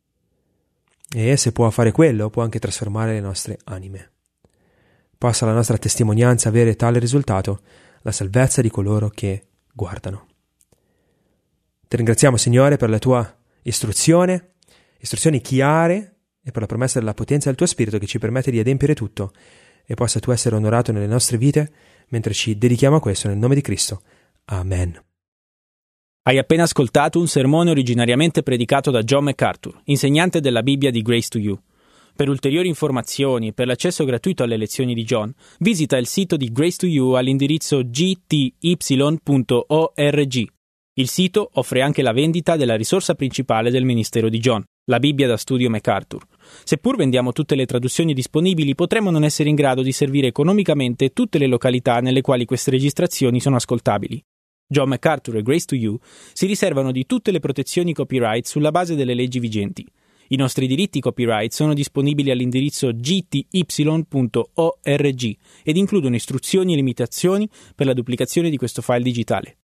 E se può fare quello, può anche trasformare le nostre anime. Possa la nostra testimonianza avere tale risultato, la salvezza di coloro che guardano. Ti ringraziamo, Signore, per la tua istruzione, istruzioni chiare e per la promessa della potenza del tuo Spirito che ci permette di adempiere tutto e possa tu essere onorato nelle nostre vite mentre ci dedichiamo a questo nel nome di Cristo. Amen. Hai appena ascoltato un sermone originariamente predicato da John MacArthur, insegnante della Bibbia di Grace to You. Per ulteriori informazioni e per l'accesso gratuito alle lezioni di John, visita il sito di Grace to You all'indirizzo g t y punto org. Il sito offre anche la vendita della risorsa principale del ministero di John, la Bibbia da studio MacArthur. Seppur vendiamo tutte le traduzioni disponibili, potremmo non essere in grado di servire economicamente tutte le località nelle quali queste registrazioni sono ascoltabili. John MacArthur e Grace to You si riservano di tutte le protezioni copyright sulla base delle leggi vigenti. I nostri diritti copyright sono disponibili all'indirizzo g t y punto org ed includono istruzioni e limitazioni per la duplicazione di questo file digitale.